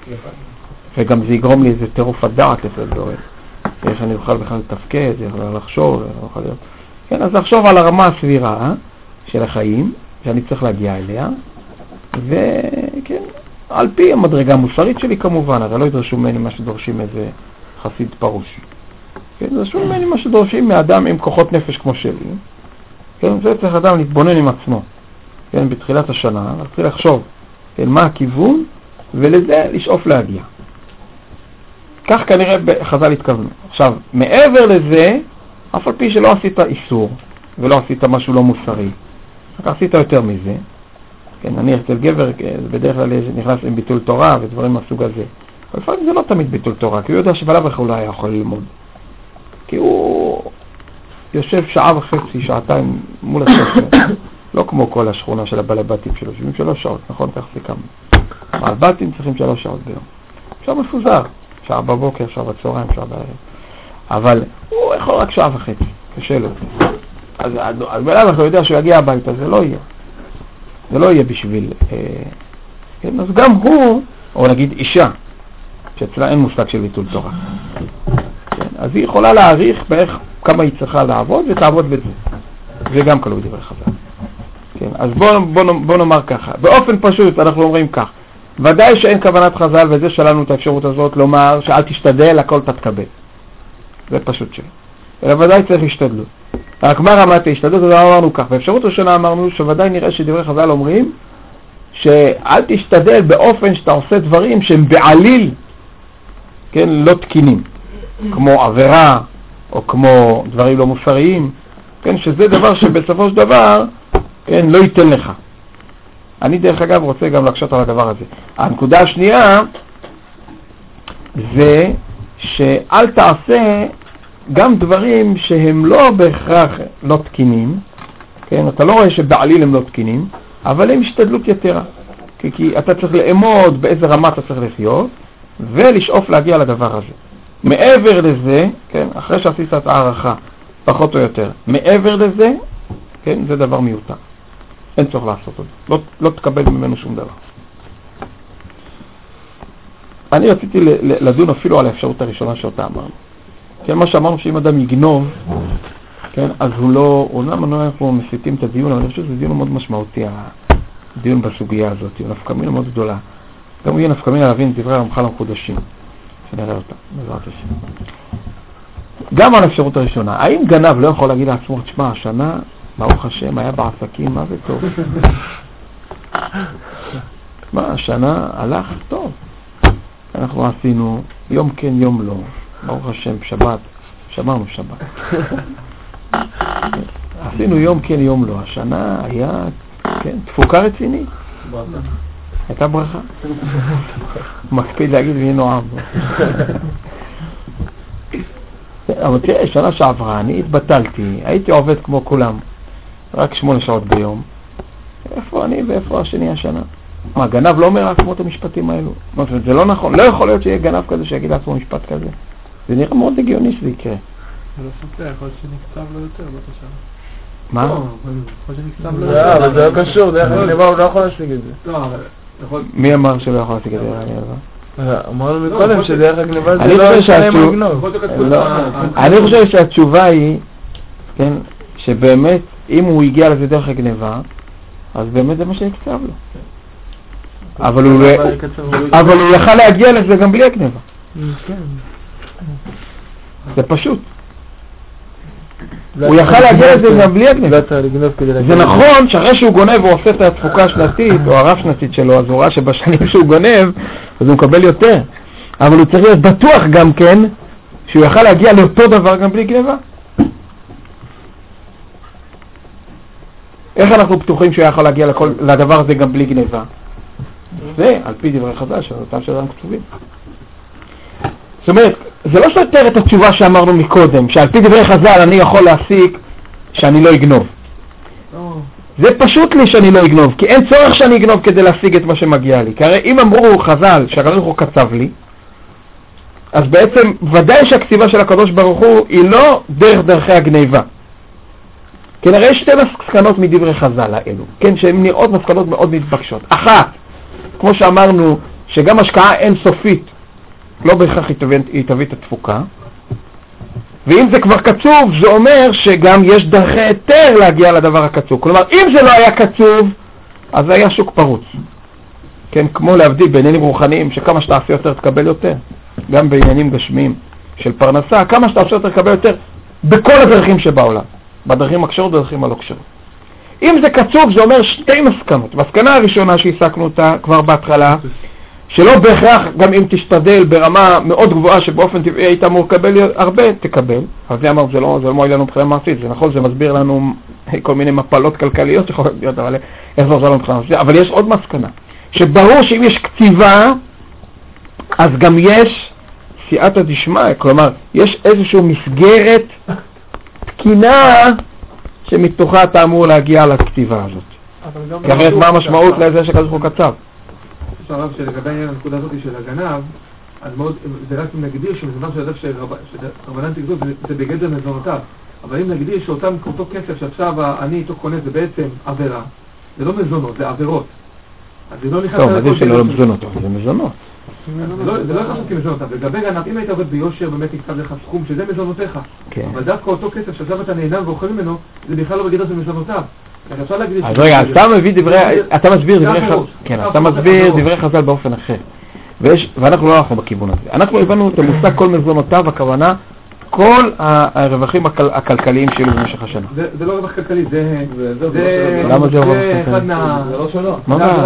וגם זה יגרום לי איזה טירוף הדעת לפעמים באוהל. איך אני אוכל בכלל לתפקד, איך אני לחשוב, איך אני אוכל להיות... כן, אז לחשוב על הרמה הסבירה של החיים, שאני צריך להגיע אליה, וכן, על פי המדרגה המוסרית שלי כמובן, הרי לא ידרשו ממני מה שדורשים איזה חסיד פרוש. כן, ידרשו ממני מה שדורשים מאדם עם כוחות נפש כמו שלי. כן, זה צריך אדם להתבונן עם עצמו. כן, בתחילת השנה, להתחיל לחשוב, כן, מה הכיוון, ולזה לשאוף להגיע. כך כנראה חז"ל התכוונו. עכשיו, מעבר לזה, אף על פי שלא עשית איסור, ולא עשית משהו לא מוסרי, רק עשית יותר מזה, כן, נניח אצל גבר, בדרך כלל נכנס עם ביטול תורה ודברים מהסוג הזה. אבל לפעמים זה לא תמיד ביטול תורה, כי הוא יודע שבלב איך אולי יכול ללמוד. כי הוא יושב 1.5 שעה, 2 מול הספר, לא כמו כל השכונה של הבלבטים שלו, 73 שעות, נכון? כך סיכמנו. הבלבטים צריכים 3 שעות ביום. אפשר מפוזר, שעה בבוקר, שעה בצהריים, שעה בערב. אבל הוא יכול רק 1.5 שעה, קשה לו. אז בלב איך הוא יודע שהוא יגיע הביתה, זה לא יהיה. זה לא יהיה בשביל... כן, אז גם הוא, או נגיד אישה, שאצלה אין מושג של ביטול תורה. כן, אז היא יכולה להעריך בערך כמה היא צריכה לעבוד, ותעבוד בזה. זה גם כלוא דברי חז"ל. כן, אז בוא נאמר ככה. באופן פשוט אנחנו אומרים כך. ודאי שאין כוונת חז"ל, וזה שלנו את האפשרות הזאת לומר שאל תשתדל, הכל תתקבל. זה פשוט שלו. אלא ודאי צריך להשתדלות. רק מה רמת ההשתדלות? אז אמרנו כך. באפשרות ראשונה אמרנו שוודאי נראה שדברי חז"ל אומרים שאל תשתדל באופן שאתה עושה דברים שהם בעליל, כן, לא תקינים. כמו עבירה, או כמו דברים לא מוסריים, כן, שזה דבר שבסופו של דבר, כן, לא ייתן לך. אני דרך אגב רוצה גם להקשות על הדבר הזה. הנקודה השנייה זה שאל תעשה גם דברים שהם לא בהכרח לא תקינים, כן, אתה לא רואה שבעליל הם לא תקינים, אבל הם השתדלות יתרה. כי אתה צריך לאמוד באיזה רמה אתה צריך לחיות, ולשאוף להגיע לדבר הזה. מעבר לזה, כן, אחרי שעשית את הערכה, פחות או יותר, מעבר לזה, כן, זה דבר מיותר. אין צורך לעשות את זה. לא תקבל ממנו שום דבר. אני רציתי לדון אפילו על האפשרות הראשונה שאותה אמרנו. כן, מה שאמרנו שאם אדם יגנוב, כן, אז הוא לא, אנחנו מסיטים את הדיון, אבל אני חושב שזה דיון מאוד משמעותי, הדיון בסוגיה הזאת, הוא נפקא מינה מאוד גדולה. גם הוא יהיה נפקא מינה להבין את דברי הרמח"ל המקודשים, שנראה אותה, בעזרת השם. גם על האפשרות הראשונה, האם גנב לא יכול להגיד לעצמו, תשמע, השנה, ברוך השם, היה בעסקים, מה זה טוב? מה, השנה הלך טוב. אנחנו עשינו יום כן, יום לא. ברוך השם, שבת, שמרנו שבת. עשינו יום כן יום לא, השנה היה, כן, תפוקה רצינית. הייתה ברכה. מקפיד להגיד מי נועם. אבל תראה, שנה שעברה, אני התבטלתי, הייתי עובד כמו כולם, רק 8 שעות ביום. איפה אני ואיפה השני השנה? מה, גנב לא אומר לעצמו את המשפטים האלו? זה לא נכון, לא יכול להיות שיהיה גנב כזה שיגיד לעצמו משפט כזה. זה נראה מאוד הגיוני שזה יקרה. לא סופר, יכול להיות שנקצב לו יותר, לא תשאר. מה? יכול להיות שנקצב לו יותר. אבל זה לא קשור, דרך הגניבה הוא לא יכול להשיג את זה. לא, אבל... מי אמר שלא יכול להשיג את זה? אמרנו מקודם שדרך הגניבה זה אני לא חושב ישלם לגנוב. אני חושב שהתשובה היא, כן, שבאמת, אם הוא הגיע לזה דרך הגניבה, אז באמת זה מה שנקצב לו. אבל הוא יכל להגיע לזה גם בלי הגניבה. זה פשוט. הוא יכל להגיע לזה גם בלי הגניבה. זה נכון שאחרי שהוא גונב הוא עושה את התפוקה השנתית או הרב שנתית שלו, אז הוא ראה שבשנים שהוא גונב אז הוא מקבל יותר. אבל הוא צריך להיות בטוח גם כן שהוא יכל להגיע לאותו דבר גם בלי גניבה. איך אנחנו בטוחים שהוא יכול להגיע לדבר הזה גם בלי גניבה? זה על פי דברי חז"ל שאותם שלנו כתובים. זאת אומרת, זה לא סותר את התשובה שאמרנו מקודם, שעל פי דברי חז"ל אני יכול להסיק שאני לא אגנוב. זה פשוט לי שאני לא אגנוב, כי אין צורך שאני אגנוב כדי להשיג את מה שמגיע לי. כי הרי אם אמרו חז"ל שהקדוש ברוך הוא קצב לי, אז בעצם ודאי שהכתיבה של הקדוש ברוך הוא היא לא דרך דרכי הגניבה. כן, הרי יש 2 מסקנות מדברי חז"ל האלו, כן, שהן נראות מסקנות מאוד מתבקשות. אחת, כמו שאמרנו, שגם השקעה אינסופית, לא בהכרח היא תביא את התפוקה, ואם זה כבר קצוב, זה אומר שגם יש דרכי היתר להגיע לדבר הקצוב. כלומר, אם זה לא היה קצוב, אז זה היה שוק פרוץ. כן, כמו להבדיל בעניינים רוחניים, שכמה שתעשה יותר תקבל יותר, גם בעניינים גשמיים של פרנסה, כמה שתעשה יותר תקבל יותר, בכל הדרכים שבעולם. בדרכים הקשרות ובדרכים הלא קשרות. אם זה קצוב, זה אומר 2 מסקנות. מסקנה הראשונה שהסקנו אותה כבר בהתחלה, שלא בהכרח גם אם תשתדל ברמה מאוד גבוהה שבאופן טבעי היית אמור לקבל הרבה, תקבל. אבל זה אמר, זה לא מועיל לנו מבחינה מעשית, זה נכון, זה מסביר לנו כל מיני מפלות כלכליות שיכולות להיות, אבל איך זה עוזר לנו מבחינה מעשית. אבל יש עוד מסקנה, שברור שאם יש כתיבה, אז גם יש סייעתא דשמיא, כלומר, יש איזושהי מסגרת תקינה שמתוכה אתה אמור להגיע לכתיבה הזאת. כי אחרת מה המשמעות לזה שכזה הוא קצב? יש הרב שלגבי הנקודה הזאת של הגנב, אז מאוד, זה רק אם נגדיר שמזונות של אדם שרבנן תגזוז זה בגדר מזונותיו. אבל אם נגדיר שאותו כסף שעכשיו אני איתו קונה זה בעצם עבירה, זה לא מזונות, זה עבירות. אז זה לא נכנס... טוב, זה שלא מזונות, זה מזונות. זה לא נכנס כמזונותיו. לגבי גנב, אם היית עובד ביושר, באמת נכתב לך סכום שזה מזונותיך. אבל דווקא אותו כסף שעכשיו אתה נהנה ואוכל ממנו, זה בכלל לא בגדר של מזונותיו. אז רגע, אתה מסביר דברי חז"ל באופן אחר. ואנחנו לא הלכנו בכיוון הזה. אנחנו הבנו את המושג כל מזונותיו, הכוונה כל הרווחים הכלכליים שלו במשך השנה. זה לא רווח כלכלי, זה... למה זה רווח כלכלי? זה לא שלו.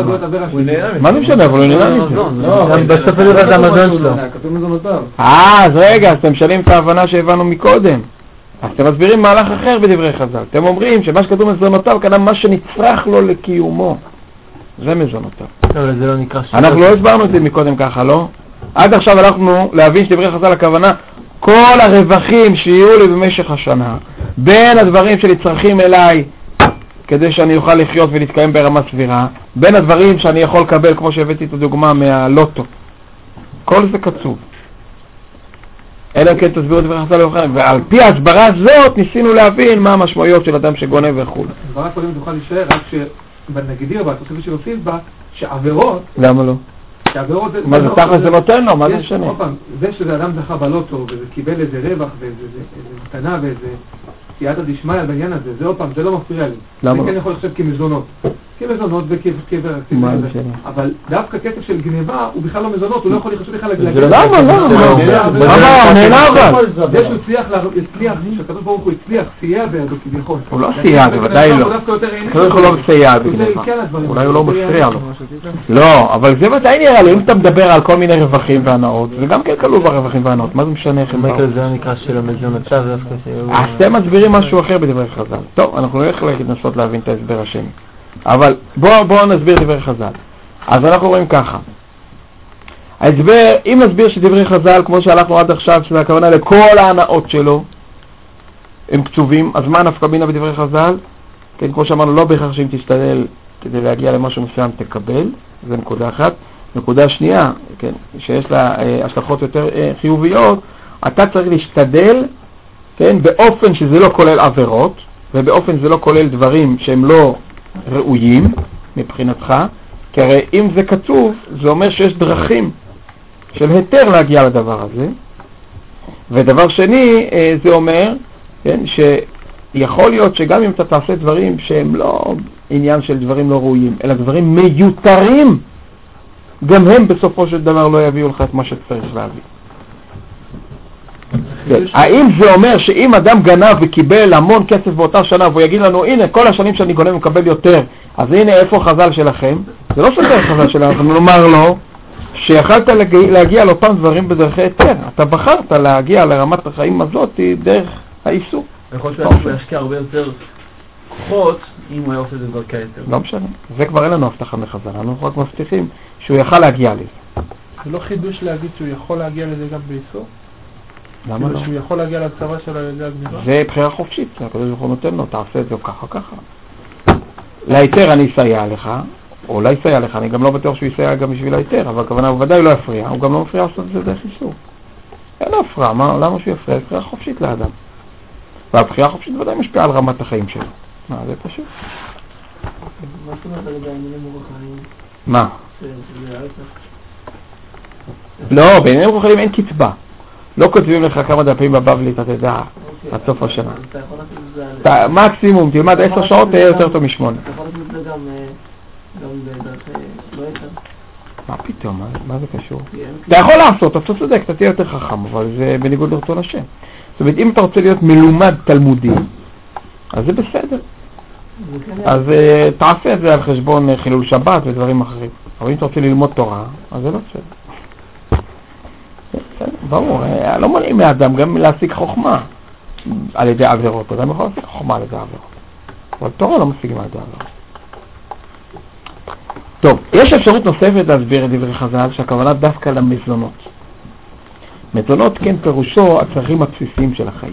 מה זה משנה? אבל הוא נהנה מזה. לא, בסוף זה רק המזון שלו. כתוב מזונותיו. אז רגע, אתם משנים את ההבנה שהבנו מקודם. אז אתם מסבירים מהלך אחר בדברי חז"ל. אתם אומרים שמה שכתוב מזונותיו, כנראה מה שנצרך לו לקיומו. זה מזונותיו. אבל זה לא נקרא שלו. אנחנו לא הסברנו את זה מקודם ככה, לא? עד עכשיו הלכנו להבין שדברי חז"ל הכוונה, כל הרווחים שיהיו לי במשך השנה, בין הדברים שנצרכים אליי, כדי שאני אוכל לחיות ולהתקיים ברמה סבירה, בין הדברים שאני יכול לקבל, כמו שהבאתי את הדוגמה מהלוטו. כל זה קצוב. אלא כן תסבירו דברי חז"ל ואחרים, ועל פי ההסברה הזאת ניסינו להבין מה המשמעויות של אדם שגונב וכו'. הסברה קודם תוכל להישאר רק שבנגדיר בה, התוספת שלוסיף בה, שעבירות... למה לא? מה זה תכל'ס זה נותן לו? מה זה משנה? זה שזה אדם זכה בלוטו וזה קיבל איזה רווח ואיזה מתנה ואיזה סייעתא דשמיא בעניין הזה, זה עוד פעם, זה לא מפריע לי. למה? זה כן יכול לחשב כמזונות. כמזונות וכבר, אבל דווקא כסף של גניבה הוא בכלל לא מזונות, הוא לא יכול לחשוב בכלל להגיד. למה? נהנה אבל. זה שהוא הצליח, שהקדוש ברוך הוא הצליח, סייע בידו כביכול. הוא לא סייע, בוודאי לא. הוא לא סייע בגניבה. אולי הוא לא מפריע לו. לא, אבל זה ודאי נראה לי, אם אתה מדבר על כל מיני רווחים והנאות, זה גם כן כלול ברווחים והנאות, מה זה משנה איך הם באו? זה נקרא של המזונותיו דווקא שהוא... אז אתם מסבירים משהו אחר בדברי חז"ל. טוב, אנחנו לא יכולים לנסות להבין את ההסבר השני. אבל בואו נסביר דברי חז"ל. אז אנחנו רואים ככה. ההסבר, אם נסביר שדברי חז"ל, כמו שהלכנו עד עכשיו, שזה הכוונה לכל ההנאות שלו, הם קצובים, אז מה נפקא מינה בדברי חז"ל? כן, כמו שאמרנו, לא בהכרח שאם תשתדל כדי להגיע למשהו מסוים תקבל, זה נקודה אחת. נקודה שנייה, כן, שיש לה השלכות יותר חיוביות, אתה צריך להשתדל, כן, באופן שזה לא כולל עבירות, ובאופן שזה לא כולל דברים שהם לא ראויים מבחינתך, כי הרי אם זה כתוב, זה אומר שיש דרכים של היתר להגיע לדבר הזה. ודבר שני, זה אומר, כן, שיכול להיות שגם אם אתה תעשה דברים שהם לא עניין של דברים לא ראויים, אלא דברים מיותרים, גם הם בסופו של דבר לא יביאו לך את מה שצריך להביא. האם זה אומר שאם אדם גנב וקיבל המון כסף באותה שנה והוא יגיד לנו הנה כל השנים שאני גונב ומקבל יותר, אז הנה איפה חז"ל שלכם? זה לא סותר חז"ל שלנו, אנחנו נאמר לו שיכלת להגיע לאותם דברים בדרכי היתר, אתה בחרת להגיע לרמת החיים הזאת דרך האיסור. יכול להיות שהוא להשקיע הרבה יותר כוחות אם הוא היה עושה את זה בדרכי היתר. לא משנה, זה כבר אין לנו הבטחה מחז"ל, אנחנו רק מבטיחים שהוא יכל להגיע לזה. זה לא חידוש להגיד שהוא יכול להגיע לזה גם באיסור? למה לא? שהוא יכול להגיע לצבא שלו על ידי הגניבה? זה בחירה חופשית, הקדוש ברוך הוא נותן לו, תעשה את זה ככה ככה. להיתר אני אסייע לך, או לא יסייע לך, אני גם לא בטוח שהוא יסייע גם בשביל ההיתר, אבל הכוונה הוא ודאי לא יפריע, הוא גם לא מפריע לעשות את זה דרך איסור. אין הפרעה, למה שהוא יפריע? זה בחירה חופשית לאדם. והבחירה החופשית ודאי משפיעה על רמת החיים שלו. זה פשוט. מה זאת אומרת על ידי העניינים רוחניים? מה? שזה ההפך. לא, בעניינים רוחניים אין קצבה. לא כותבים לך כמה דפים בבבלי, אתה תדע, עד סוף השנה. מקסימום, תלמד 10 שעות, תהיה יותר טוב מ8. אתה יכול לעשות את זה גם בדרכי לא יותר. מה פתאום? מה זה קשור? אתה יכול לעשות, אתה צודק, אתה תהיה יותר חכם, אבל זה בניגוד לרצון השם. זאת אומרת, אם אתה רוצה להיות מלומד תלמודי, אז זה בסדר. אז תעשה את זה על חשבון חילול שבת ודברים אחרים. אבל אם אתה רוצה ללמוד תורה, אז זה לא בסדר. ברור, לא מונעים מאדם גם להשיג חוכמה על ידי עבירות. אדם יכול להשיג חוכמה על ידי עבירות. אבל תורה לא משיגים על ידי עבירות. טוב, יש אפשרות נוספת להסביר את דברי חז"ל שהכוונה דווקא למזונות. מזונות כן פירושו הצרכים הבסיסיים של החיים.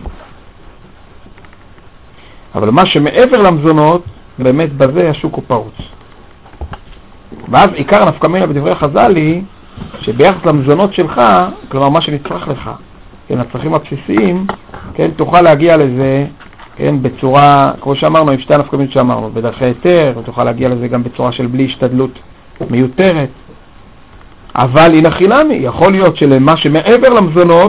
אבל מה שמעבר למזונות, באמת בזה השוק הוא פרוץ. ואז עיקר הנפקא מינה בדברי חז"ל היא שביחס למזונות שלך, כלומר מה שנצרך לך, כן, הצרכים הבסיסיים, כן, תוכל להגיע לזה, כן, בצורה, כמו שאמרנו, עם שתי הנפקא מינות שאמרנו, בדרכי היתר, תוכל להגיע לזה גם בצורה של בלי השתדלות מיותרת. אבל הנה חינמי, יכול להיות שלמה שמעבר למזונות,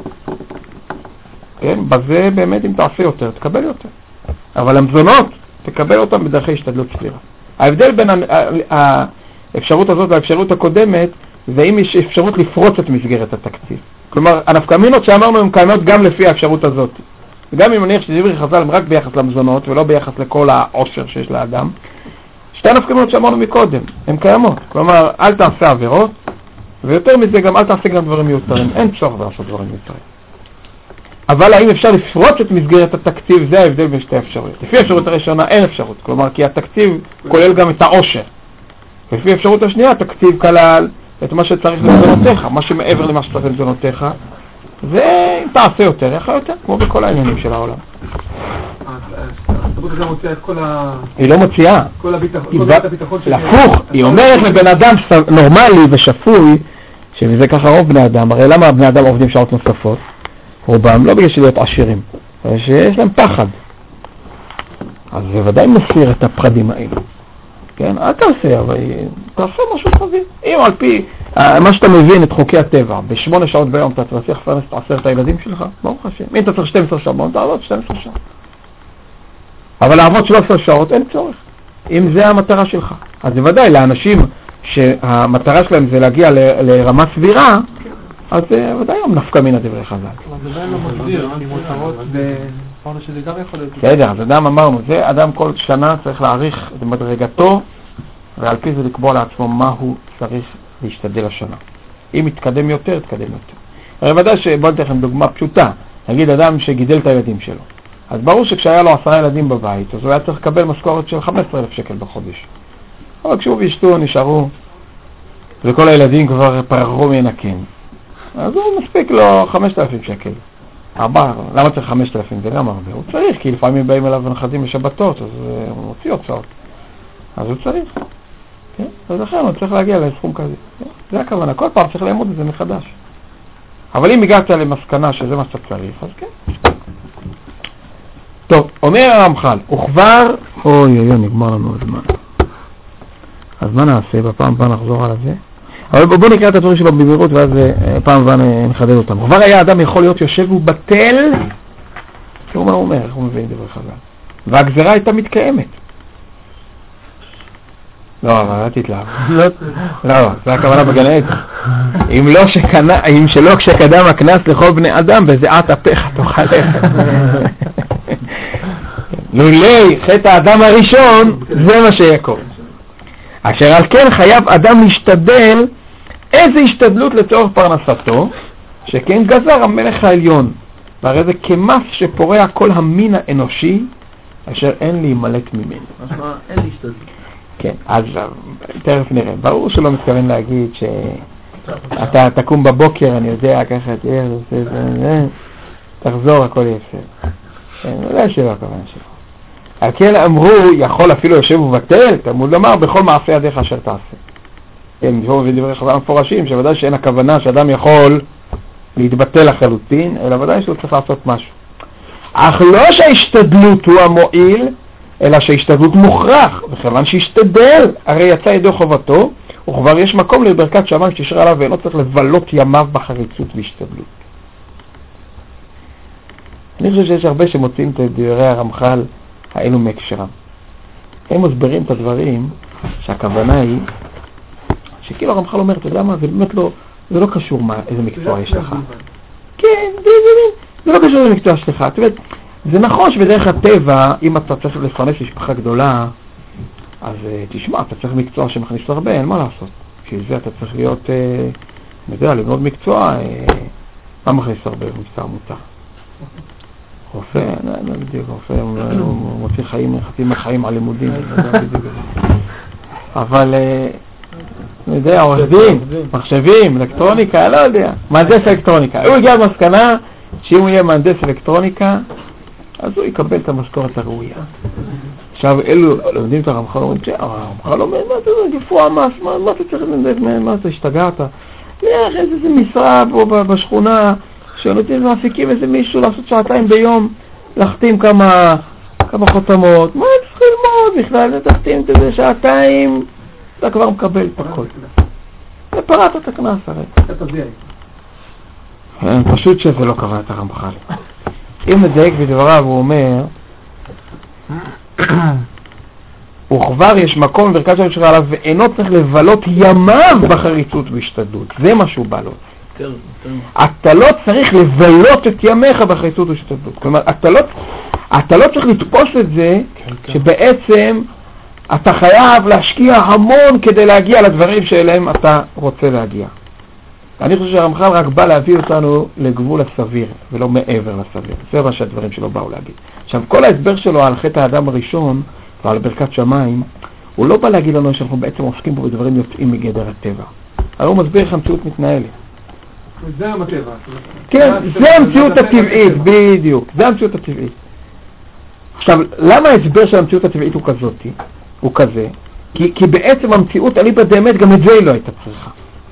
כן, בזה באמת אם תעשה יותר, תקבל יותר. אבל המזונות, תקבל אותם בדרכי השתדלות סבירה. ההבדל בין האפשרות הזאת והאפשרות הקודמת, זה אם יש אפשרות לפרוץ את מסגרת התקציב. כלומר, הנפקא מינות שאמרנו הן קיימות גם לפי האפשרות הזאת. וגם אם נניח שדברי חז"ל הם רק ביחס למזונות ולא ביחס לכל העושר שיש לאדם, שתי הנפקא מינות שאמרנו מקודם, הן קיימות. כלומר, אל תעשה עבירות, ויותר מזה גם אל תעשה גם דברים מיותרים. אין צורך לעשות דברים מיותרים. אבל האם אפשר לפרוץ את מסגרת התקציב, זה ההבדל בין שתי אפשרויות. לפי האפשרות הראשונה אין אפשרות, כלומר, כי התקציב כולל גם את העושר. לפי האפשרות השנייה, התקציב כלל את מה שצריך למזונותיך, מה שמעבר למה שצריך למזונותיך, ואם תעשה יותר, יחד יותר, כמו בכל העניינים של העולם. הסתברות הזה מוציאה את כל היא לא מוציאה. כל הביטחון להפוך, היא אומרת לבן אדם נורמלי ושפוי, שזה ככה רוב בני אדם, הרי למה בני אדם עובדים שעות נוספות? רובם לא בגלל להיות עשירים, אבל שיש להם פחד. אז זה ודאי מסיר את הפחדים האלו. כן, אל תעשה, אבל תעשה משהו סביר. אם על פי מה שאתה מבין את חוקי הטבע, ב8 שעות ביום אתה צריך לפרנס את 10 הילדים שלך, ברוך השם. אם אתה צריך 12 שעות, תעבוד 12 שעות. אבל לעבוד 13 שעות אין צורך. אם זה המטרה שלך. אז בוודאי, לאנשים שהמטרה שלהם זה להגיע לרמה סבירה, אז זה ודאי גם נפקא מן הדברי חז"ל. זה עדיין לא מסביר, כי מותרות אמרנו שזה גם יכול להיות. בסדר, אז אדם אמרנו, זה אדם כל שנה צריך להעריך את מדרגתו, ועל פי זה לקבוע לעצמו מה הוא צריך להשתדל השנה. אם יתקדם יותר, יתקדם יותר. הרי ודאי שבוא נתן לכם דוגמה פשוטה, נגיד אדם שגידל את הילדים שלו. אז ברור שכשהיה לו 10 ילדים בבית, אז הוא היה צריך לקבל משכורת של 15,000 שקל בחודש. אבל כשהוא ואשתו נשארו, וכל הילדים כבר פרחו מנקן, אז הוא מספיק לו 5,000 שקל. למה צריך 5,000? זה גם הרבה. הוא צריך, כי לפעמים באים אליו נכדים בשבתות, אז הוא מוציא הוצאות. אז הוא צריך. כן? אז לכן הוא צריך להגיע לסכום כזה. זה הכוונה. כל פעם צריך לעמוד את זה מחדש. אבל אם הגעת למסקנה שזה מה שאתה צריך, אז כן. טוב, אומר הרמח"ל, וכבר... אוי, נגמר לנו הזמן. אז מה נעשה? בפעם הבאה נחזור על זה. אבל בואו נקרא את הדברים שלו במהירות, ואז פעם הבאה נחדד אותם. כבר היה אדם יכול להיות יושב ובטל, תראו מה הוא אומר, איך הוא מבין דבר חז"ל. והגזרה הייתה מתקיימת. לא, אבל אל תתלהב. לא, זה הכוונה בגן עדן. אם שלא כשקדם הכנס לכל בני אדם, בזיעת אפיך תאכל לחם. לולי חטא האדם הראשון, זה מה שיקום. אשר על כן חייב אדם להשתדל איזה השתדלות לצורך פרנסתו, שכן גזר המלך העליון, והרי זה כמס שפורע כל המין האנושי, אשר אין להימלט ממנו. משמע, אין להשתדלות. כן, אז תכף נראה. ברור שלא מתכוון להגיד שאתה תקום בבוקר, אני יודע, ככה תחזור, הכל יפה. כן, לא שלא הכוונה שלו. על כן אמרו, יכול אפילו יושב ובטל, תלמוד לומר, בכל מעשה ידיך אשר תעשה. כן, נשמעו בדברי חז"ל מפורשים, שוודאי שאין הכוונה שאדם יכול להתבטל לחלוטין, אלא ודאי שהוא צריך לעשות משהו. אך לא שההשתדלות הוא המועיל, אלא שההשתדלות מוכרח, וכיוון שהשתדל, הרי יצא ידו חובתו, וכבר יש מקום לברכת שמיים שתשרה עליו, ואינו צריך לבלות ימיו בחריצות והשתדלות. אני חושב שיש הרבה שמוצאים את דברי הרמח"ל האלו מהקשרם. הם מסברים את הדברים שהכוונה היא, שכאילו הרמח"ל אומר, אתה יודע מה, זה באמת לא, זה לא קשור איזה מקצוע יש לך. כן, זה לא קשור איזה מקצוע שלך. זאת אומרת, זה נכון שבדרך הטבע, אם אתה צריך לפרנס משפחה גדולה, אז תשמע, אתה צריך מקצוע שמכניס הרבה, אין מה לעשות. בשביל זה אתה צריך להיות, אני יודע, ללמוד מקצוע, מה מכניס הרבה במקצוע מותר? רופא, לא בדיוק, רופא, הוא מוציא חיים, חצי מהחיים על לימודים, אבל, אני יודע, עורך דין, מחשבים, אלקטרוניקה, לא יודע, מהנדס אלקטרוניקה. הוא הגיע למסקנה שאם הוא יהיה מהנדס אלקטרוניקה, אז הוא יקבל את המשכורת הראויה. עכשיו, אלו לומדים את הרמח"ל, אומרים, הרמח"ל אומר, מה זה גפוע מס, מה אתה צריך לנדס, מה אתה השתגעת? איזה משרה פה בשכונה, שנותנים מעסיקים איזה מישהו לעשות 2 שעות ביום, להחתים כמה חותמות. מה צריך ללמוד בכלל? תחתים את זה 2 שעות, אתה כבר מקבל את הכל. ופרעת את הכנס הרי. פשוט שזה לא קרה את הרמח"ל. אם נדייק בדבריו, הוא אומר, וכבר יש מקום בברכת שמיים שתשרה עליו, ואינו צריך לבלות ימיו בחריצות והשתדלות. זה מה שהוא בא לו. אתה לא צריך לבלות את ימיך בחריצות והשתדלות. כלומר, אתה לא צריך לתפוס את זה, שבעצם אתה חייב להשקיע המון כדי להגיע לדברים שאליהם אתה רוצה להגיע. אני חושב שהרמח"ל רק בא להביא אותנו לגבול הסביר, ולא מעבר לסביר. זה מה שהדברים שלו באו להגיד. עכשיו, כל ההסבר שלו על חטא האדם הראשון, ועל ברכת שמיים, הוא לא בא להגיד לנו שאנחנו בעצם עוסקים פה בדברים יוצאים מגדר הטבע. הרי הוא מסביר איך המציאות מתנהלת. זה הטבע. כן, זה המציאות הטבעית, בדיוק. זה המציאות הטבעית. עכשיו, למה ההסבר של המציאות הטבעית הוא כזה? כי בעצם המציאות אליבא דאמת גם את זה היא לא הייתה צריכה.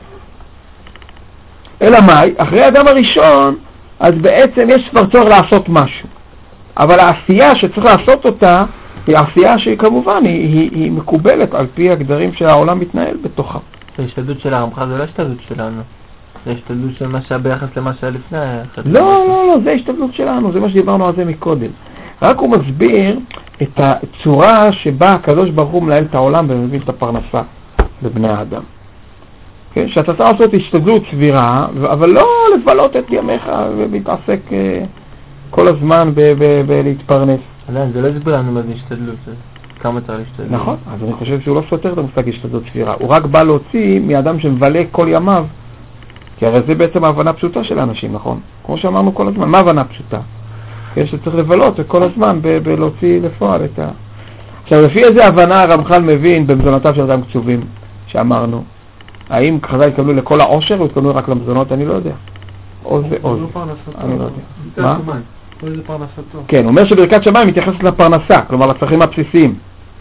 אלא מאי? אחרי האדם הראשון, אז בעצם יש כבר צורך לעשות משהו. אבל העשייה שצריך לעשות אותה, היא עשייה שהיא כמובן, היא מקובלת על פי הגדרים שהעולם מתנהל בתוכה. ההשתדלות של הרמח"ל זה לא השתדלות שלנו. זה השתדלות של מה שהיה ביחס למה שהיה לפני. לא, זה השתדלות שלנו, זה מה שדיברנו על זה מקודם. רק הוא מסביר את הצורה שבה הקדוש ברוך הוא מנהל את העולם ומבין את הפרנסה בבני האדם. כן? שאתה צריך לעשות השתדלות סבירה, אבל לא לבלות את ימיך ולהתעסק כל הזמן להתפרנס. זה לא הסביר לנו מה זה השתדלות, כמה צריך להשתדלות. נכון, אז אני חושב שהוא לא סותר את המושג השתדלות סבירה, הוא רק בא להוציא מאדם שמבלה כל ימיו, כי הרי זה בעצם ההבנה פשוטה של האנשים, נכון? כמו שאמרנו כל הזמן, מה ההבנה פשוטה? שצריך לבלות כל הזמן בלהוציא לפועל את ה... עכשיו, לפי איזה הבנה הרמח"ל מבין במזונותיו של אדם קצובים שאמרנו? האם חז"ל יקבלו לכל העושר או יקבלו רק למזונות? אני לא יודע. או זה או זה. אני לא יודע. מה? איזה פרנסתו. כן, הוא אומר שברכת שמיים מתייחסת לפרנסה, כלומר לצרכים הבסיסיים.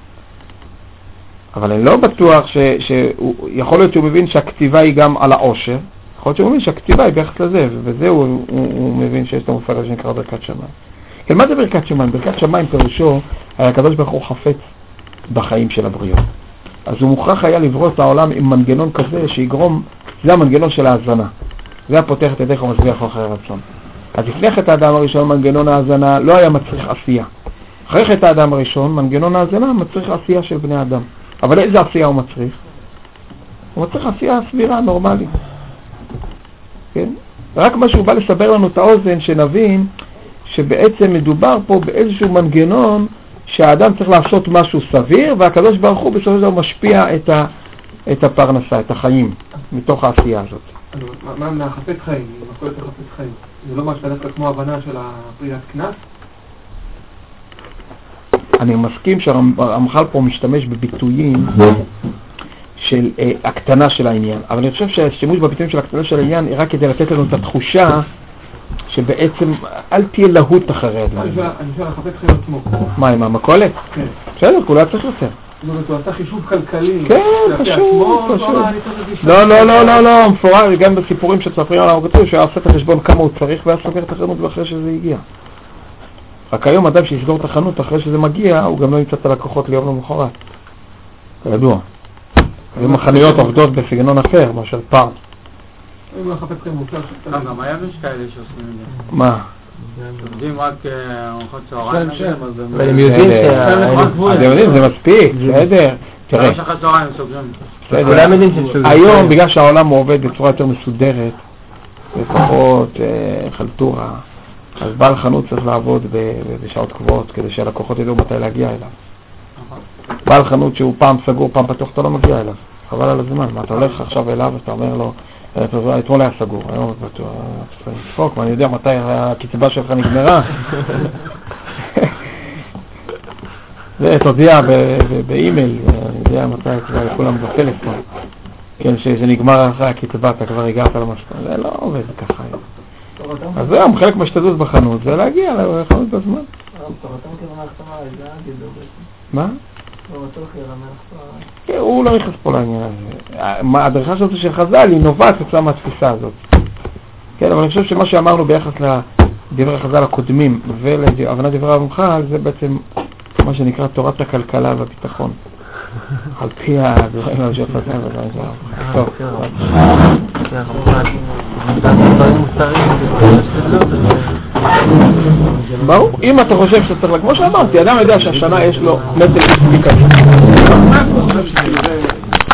אבל אני לא בטוח שיכול להיות שהוא מבין שהכתיבה היא גם על העושר, יכול להיות שהוא מבין שהכתיבה היא ביחס לזה, וזה הוא מבין שיש את המושג הזה שנקרא ברכת שמיים. כן, מה זה ברכת שמיים? ברכת שמיים פירושו, הקדוש ברוך הוא חפץ בחיים של הבריות. אז הוא מוכרח היה לברוא את העולם עם מנגנון כזה שיגרום, זה המנגנון של ההזנה. זה הפותח את ידיך ומשביח אחרי רצון. אז לפני חטא האדם הראשון מנגנון ההזנה לא היה מצריך עשייה. אחרי חטא האדם הראשון מנגנון ההזנה מצריך עשייה של בני אדם. אבל איזה עשייה הוא מצריך? הוא מצריך עשייה סבירה, נורמלית. כן? רק מה שהוא בא לסבר לנו את האוזן שנבין שבעצם מדובר פה באיזשהו מנגנון שהאדם צריך לעשות משהו סביר, והקדוש ברוך הוא בסופו של דבר משפיע את הפרנסה, את החיים, מתוך העשייה הזאת. מה מהחפץ חיים? מהכולת החפץ חיים? זה לא משהו דווקא כמו הבנה של הפריעת כנס? אני מסכים שהרמח"ל פה משתמש בביטויים של הקטנה של העניין, אבל אני חושב שהשימוש בביטויים של הקטנה של העניין היא רק כדי לתת לנו את התחושה שבעצם אל תהיה להוט אחרי הדברים. אני חושב על החפץ חיים עצמו. מה, עם המכולת? כן. בסדר, כולה צריך יותר. זאת אומרת, הוא עשה חישוב כלכלי. כן, פשוט. לא, מפורט, גם בסיפורים שספרים עליו כתוב שהוא עושה את החשבון כמה הוא צריך והיה סוגר את החנות ואחרי שזה הגיע. רק היום אדם שיסגור את החנות אחרי שזה מגיע, הוא גם לא ימצא את הלקוחות ליום למחרת. כידוע. היום החנויות עובדות בסגנון אחר, מאשר פעם. אם החפץ חיים מוצא גם היה יש כאלה שעושים את זה. מה? עובדים רק ארוחות צהריים. הם יודעים אתם יודעים, זה מספיק, בסדר. תראה, כולם יודעים שהם סוגרים. היום בגלל שהעולם עובד בצורה יותר מסודרת, ופחות חלטורה, אז בעל חנות צריך לעבוד בשעות קבועות כדי שהלקוחות ידעו מתי להגיע אליו. בעל חנות שהוא פעם סגור, פעם פתוח, אתה לא מגיע אליו. חבל על הזמן. מה, אתה הולך עכשיו אליו ואתה אומר לו, אתמול היה סגור, היום פתוח, תפוק, ואני יודע מתי הקצבה שלך נגמרה. זה תודיע באימייל, אני יודע מתי כבר לכולם בטלפון. כן, שזה נגמר אחרי הקצבה, אתה כבר הגעת למשפט. זה לא עובד ככה. אז זהו, חלק מהשתדלות בחנות זה להגיע לחנות בזמן. מה? הוא לא נכנס פה לעניין הזה. הדרכה שלו של חז"ל היא נובעת כתוצאה מהתפיסה הזאת. כן, אבל אני חושב שמה שאמרנו ביחס לדברי חז"ל הקודמים ולהבנת דברי הרמח"ל זה בעצם מה שנקרא תורת הכלכלה והביטחון. על פי הדברים האלה של חז"ל והדברים של הרמח"ל. ברור, אם אתה חושב שצריך, כמו שאמרתי, אדם יודע שהשנה יש לו נטל מספיק כזה.